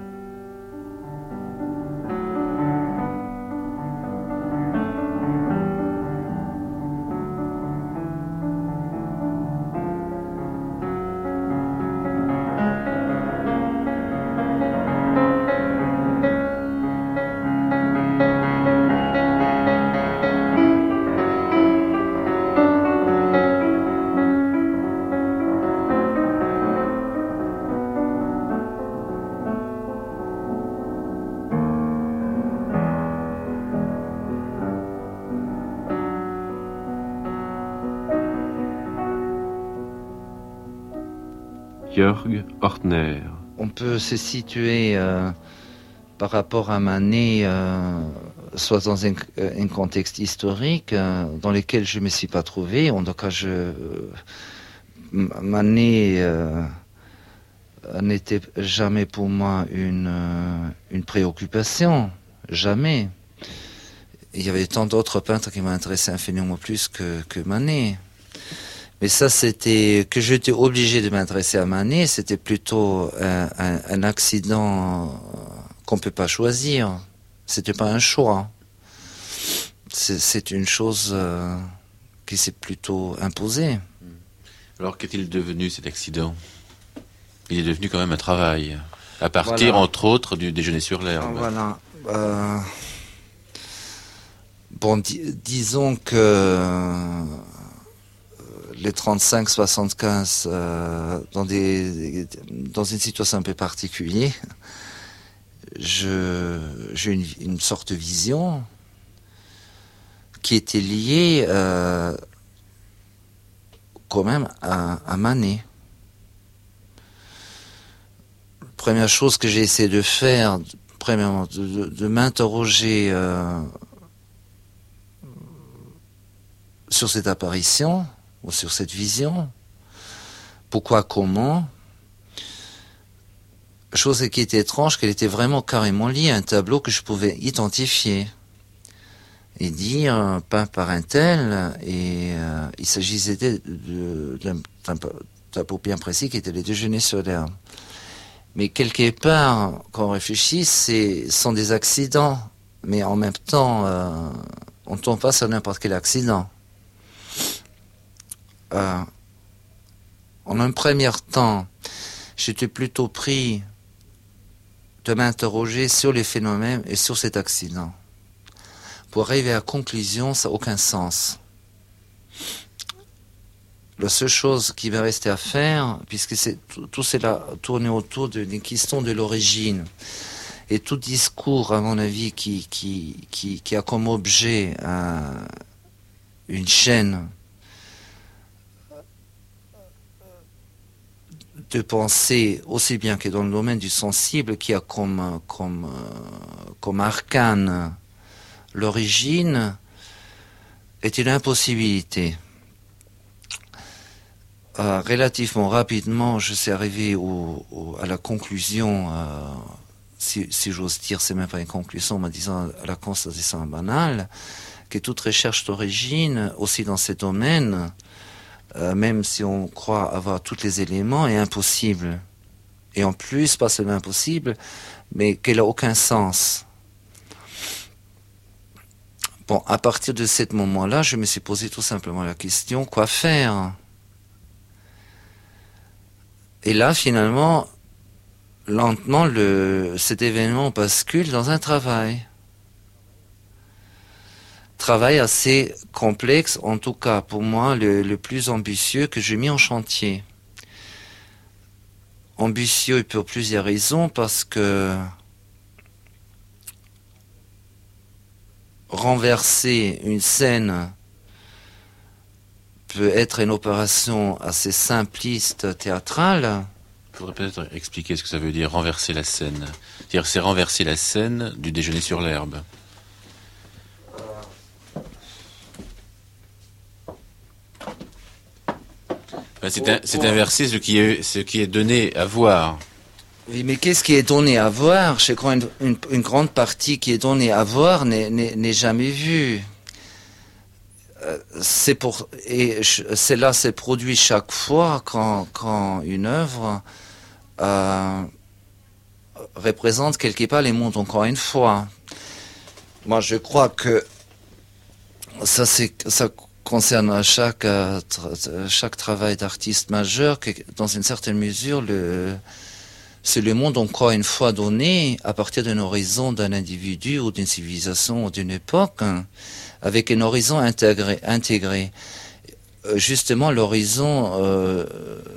Jörg Ortner. On peut se situer euh, par rapport à Manet, euh, soit dans un, un contexte historique euh, dans lequel je ne me suis pas trouvé. En tout cas, je, euh, Manet euh, n'était jamais pour moi une, euh, une préoccupation. Jamais. Il y avait tant d'autres peintres qui m'intéressaient infiniment plus que, que Manet. Mais ça, c'était que j'étais obligé de m'intéresser à Manet, c'était plutôt un, un, un accident qu'on peut pas choisir. C'était pas un choix. C'est, c'est une chose euh, qui s'est plutôt imposée. Alors, qu'est-il devenu cet accident ? Il est devenu quand même un travail, à partir, voilà. entre autres, du déjeuner sur l'herbe. Voilà. Euh... Bon, di- disons que les trente-cinq soixante-quinze, euh, dans, des, dans une situation un peu particulière, je, j'ai une, une sorte de vision qui était liée euh, quand même à, à Manet. première chose que j'ai essayé de faire, premièrement, de, de, de m'interroger euh, sur cette apparition, ou sur cette vision. Pourquoi, comment? Chose qui était étrange, qu'elle était vraiment carrément liée à un tableau que je pouvais identifier. Et dire, peint par un tel, et euh, il s'agissait de, de, d'un, d'un tableau bien précis qui était les déjeuners sur l'herbe. Mais quelque part, quand on réfléchit, c'est sont des accidents, mais en même temps, euh, on ne tombe pas sur n'importe quel accident. Euh, en un premier temps, j'étais plutôt pris de m'interroger sur les phénomènes et sur cet accident. Pour arriver à la conclusion, ça n'a aucun sens. La seule chose qui va rester à faire, puisque c'est, tout, tout cela tourne autour d'une question de l'origine, et tout discours, à mon avis, qui, qui, qui, qui a comme objet euh, une chaîne de pensée, aussi bien que dans le domaine du sensible, qui a comme, comme, comme arcane l'origine, est une impossibilité. Euh, relativement rapidement, je suis arrivé au, au, à la conclusion, euh, si, si j'ose dire, c'est même pas une conclusion, mais disons à la constatation banale, que toute recherche d'origine, aussi dans ces domaines, euh, même si on croit avoir tous les éléments, est impossible. Et en plus, pas seulement impossible, mais qu'elle n'a aucun sens. Bon, à partir de ce moment-là, je me suis posé tout simplement la question, quoi faire? Et là, finalement, lentement, le, cet événement bascule dans un travail. Travail assez complexe, en tout cas pour moi, le, le plus ambitieux que j'ai mis en chantier. Ambitieux pour plusieurs raisons, parce que renverser une scène peut être une opération assez simpliste, théâtrale. Il faudrait peut-être expliquer ce que ça veut dire, renverser la scène. C'est-à-dire, c'est renverser la scène du déjeuner sur l'herbe. Enfin, c'est, un, c'est inverser ce qui est, ce qui est donné à voir. Oui, mais qu'est-ce qui est donné à voir? Je crois une, une, une grande partie qui est donnée à voir n'est, n'est, n'est jamais vue. C'est pour et cela s'est produit chaque fois quand, quand une œuvre euh, représente quelque part les mondes encore une fois. Moi, je crois que ça, c'est, ça concerne à chaque, euh, tra- chaque travail d'artiste majeur, que dans une certaine mesure, le, c'est le monde encore une fois donné à partir d'un horizon d'un individu ou d'une civilisation ou d'une époque, hein, avec un horizon intégré. intégré. Justement, l'horizon euh,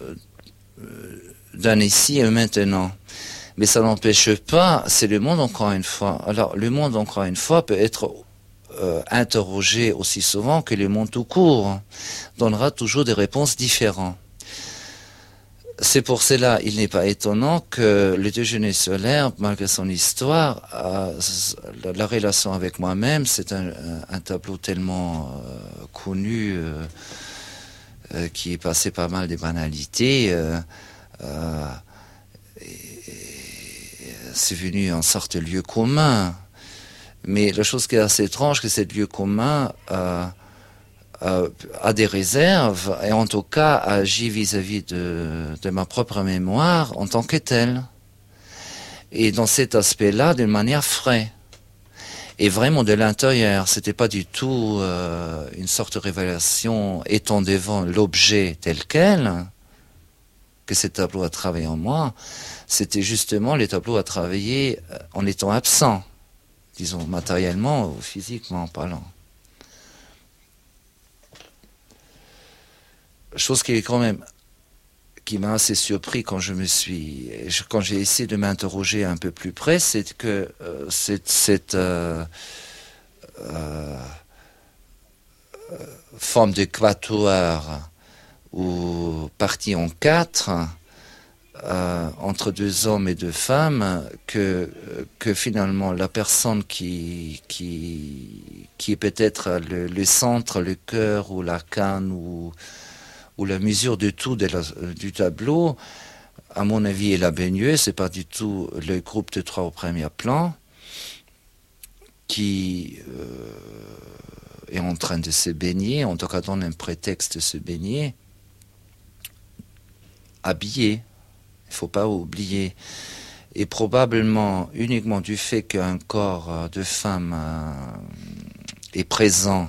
d'un ici et maintenant. Mais ça n'empêche pas, c'est le monde encore une fois. Alors, le monde encore une fois peut être euh, interrogé aussi souvent que le monde tout court. Donnera toujours des réponses différentes. C'est pour cela, il n'est pas étonnant que le déjeuner sur l'herbe, malgré son histoire, a, la, la relation avec moi-même, c'est un, un, un tableau tellement euh, connu, euh, euh, qui est passé pas mal de banalités. Euh, euh, et, et c'est venu en sorte de lieu commun. Mais la chose qui est assez étrange, c'est que ce lieu commun euh, Euh, a des réserves, et en tout cas agit vis-à-vis de, de ma propre mémoire en tant que telle. Et dans cet aspect-là, d'une manière vraie. Et vraiment de l'intérieur. C'était pas du tout euh, une sorte de révélation étant devant l'objet tel quel, que ce tableau a travaillé en moi. C'était justement les tableaux à travailler en étant absent, disons matériellement ou physiquement parlant. Chose qui est quand même, qui m'a assez surpris quand je me suis, quand j'ai essayé de m'interroger un peu plus près, c'est que euh, cette, cette euh, euh, forme de quatuor ou partie en quatre euh, entre deux hommes et deux femmes que, que finalement la personne qui, qui, qui est peut-être le, le centre, le cœur ou la canne ou, ou la mesure de tout de la, du tableau, à mon avis, est la baigneuse. C'est pas du tout le groupe de trois au premier plan qui euh, est en train de se baigner, en tout cas donne un prétexte de se baigner, habillé. Il ne faut pas oublier. Et probablement uniquement du fait qu'un corps de femme euh, est présent,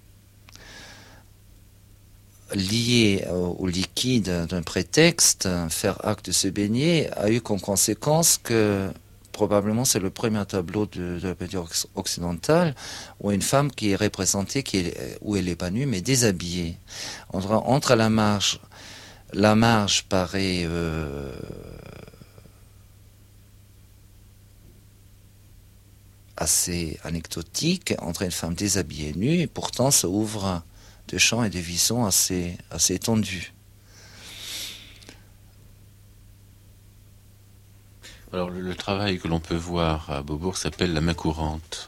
lié au, au liquide d'un prétexte, faire acte de se baigner, a eu comme conséquence que probablement c'est le premier tableau de, de la peinture occidentale où une femme qui est représentée, qui est, où elle n'est pas nue, mais déshabillée. Entre, entre la marge, la marge paraît euh, assez anecdotique, entre une femme déshabillée et nue, et pourtant ça ouvre des champs et des visions assez, assez étendus. Alors le, le travail que l'on peut voir à Beaubourg s'appelle la main courante.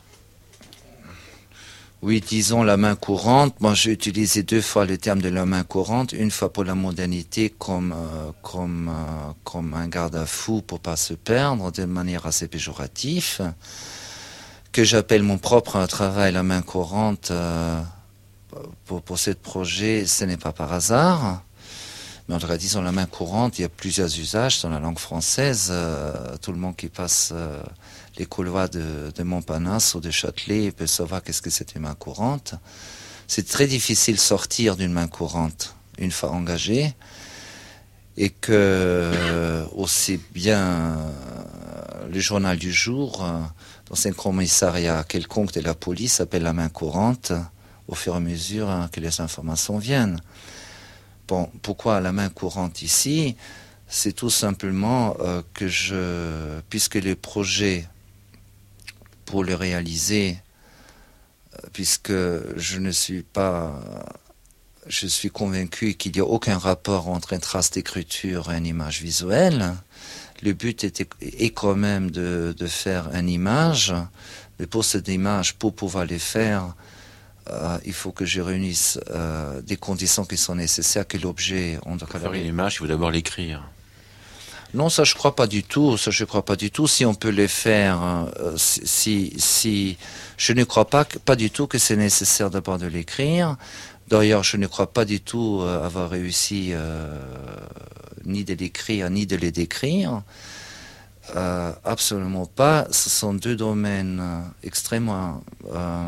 Oui, disons la main courante. Moi, j'ai utilisé deux fois le terme de la main courante, une fois pour la modernité comme, euh, comme, euh, comme un garde-à-fou pour pas se perdre de manière assez péjorative, que j'appelle mon propre travail la main courante. Euh, pour, pour ce projet, ce n'est pas par hasard. Mais en tout cas, disons la main courante, il y a plusieurs usages dans la langue française. Euh, tout le monde qui passe euh, les couloirs de, de Montparnasse ou de Châtelet peut savoir qu'est-ce que c'est une main courante. C'est très difficile de sortir d'une main courante une fois engagée, et que euh, aussi bien euh, le journal du jour, euh, dans un commissariat quelconque de la police, s'appelle la main courante au fur et à mesure hein, que les informations viennent. Bon, pourquoi la main courante ici? C'est tout simplement euh, que je, puisque les projets pour le réaliser, euh, puisque je ne suis pas, je suis convaincu qu'il n'y a aucun rapport entre une trace d'écriture et une image visuelle. Le but était, est quand même de, de faire une image, mais pour cette image, pour pouvoir les faire, Euh, il faut que je réunisse euh, des conditions qui sont nécessaires, que l'objet... On doit pour faire une image, il faut d'abord l'écrire. Non, ça je crois pas du tout. Ça je crois pas du tout. Si on peut les faire, euh, si, si je ne crois pas, pas du tout que c'est nécessaire d'abord de l'écrire. D'ailleurs, je ne crois pas du tout euh, avoir réussi euh, ni de l'écrire ni de les décrire. Euh, absolument pas. Ce sont deux domaines euh, extrêmement euh,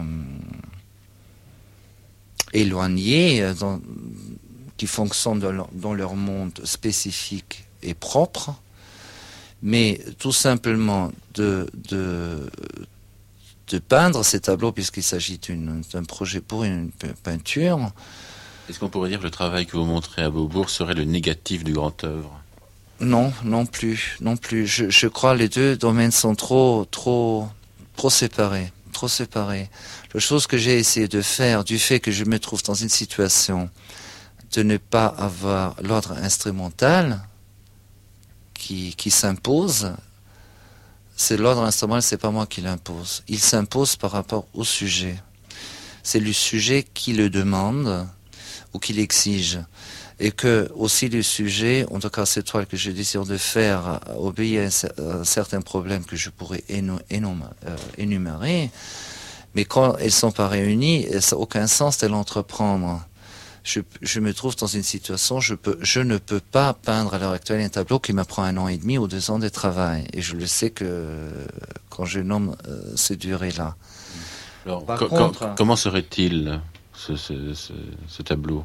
éloignés, dans, qui fonctionnent dans leur, dans leur monde spécifique et propre, mais tout simplement de, de, de peindre ces tableaux, puisqu'il s'agit d'une, d'un projet pour une peinture. Est-ce qu'on pourrait dire que le travail que vous montrez à Beaubourg serait le négatif du grand œuvre? Non, non plus, non plus. Je, je crois que les deux domaines sont trop, trop, trop séparés. trop séparés. La chose que j'ai essayé de faire, du fait que je me trouve dans une situation de ne pas avoir l'ordre instrumental qui, qui s'impose, c'est l'ordre instrumental, c'est pas moi qui l'impose. Il s'impose par rapport au sujet. C'est le sujet qui le demande ou qui l'exige. Et que aussi le sujet, en tout cas cette toile que je désire de faire, obéit à certains problèmes que je pourrais énumérer, mais quand elles ne sont pas réunies, ça n'a aucun sens de l'entreprendre. Je, je me trouve dans une situation, je, peux, je ne peux pas peindre à l'heure actuelle un tableau qui me prend un an et demi ou deux ans de travail. Et je le sais que quand je nomme euh, ces durées-là. Alors, co- contre, com- comment serait-il ce, ce, ce, ce tableau?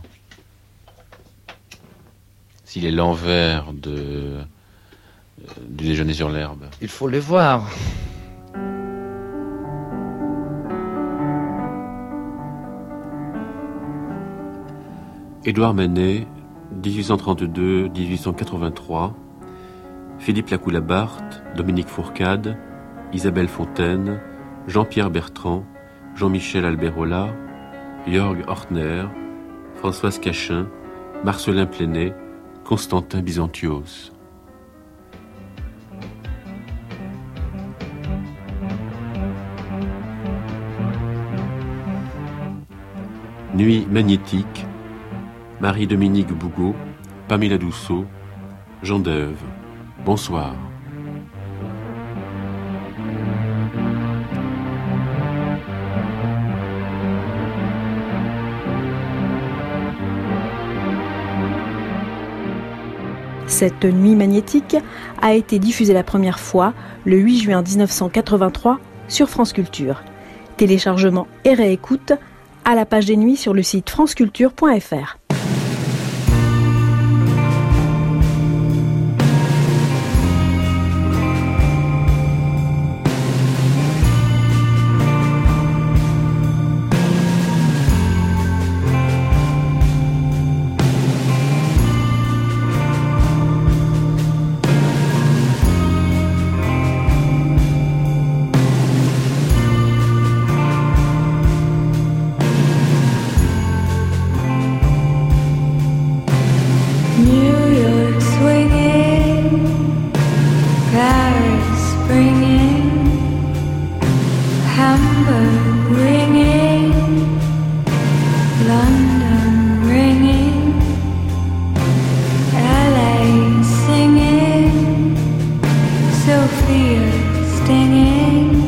S'il est l'envers de, euh, du déjeuner sur l'herbe. Il faut les voir. Édouard Manet, dix-huit cent trente-deux à dix-huit cent quatre-vingt-trois, Philippe Lacoue-Labarthe, Dominique Fourcade, Isabelle Fontaine, Jean-Pierre Bertrand, Jean-Michel Alberola, Jörg Ortner, Françoise Cachin, Marcelin Plenay, Constantin Byzantios. Nuit magnétique, Marie-Dominique Bougot, Pamela Douceau, Jean Deuve. Bonsoir. Cette nuit magnétique a été diffusée la première fois le huit juin dix-neuf cent quatre-vingt-trois sur France Culture. Téléchargement et réécoute à la page des nuits sur le site franceculture point f r. Sophia stinging.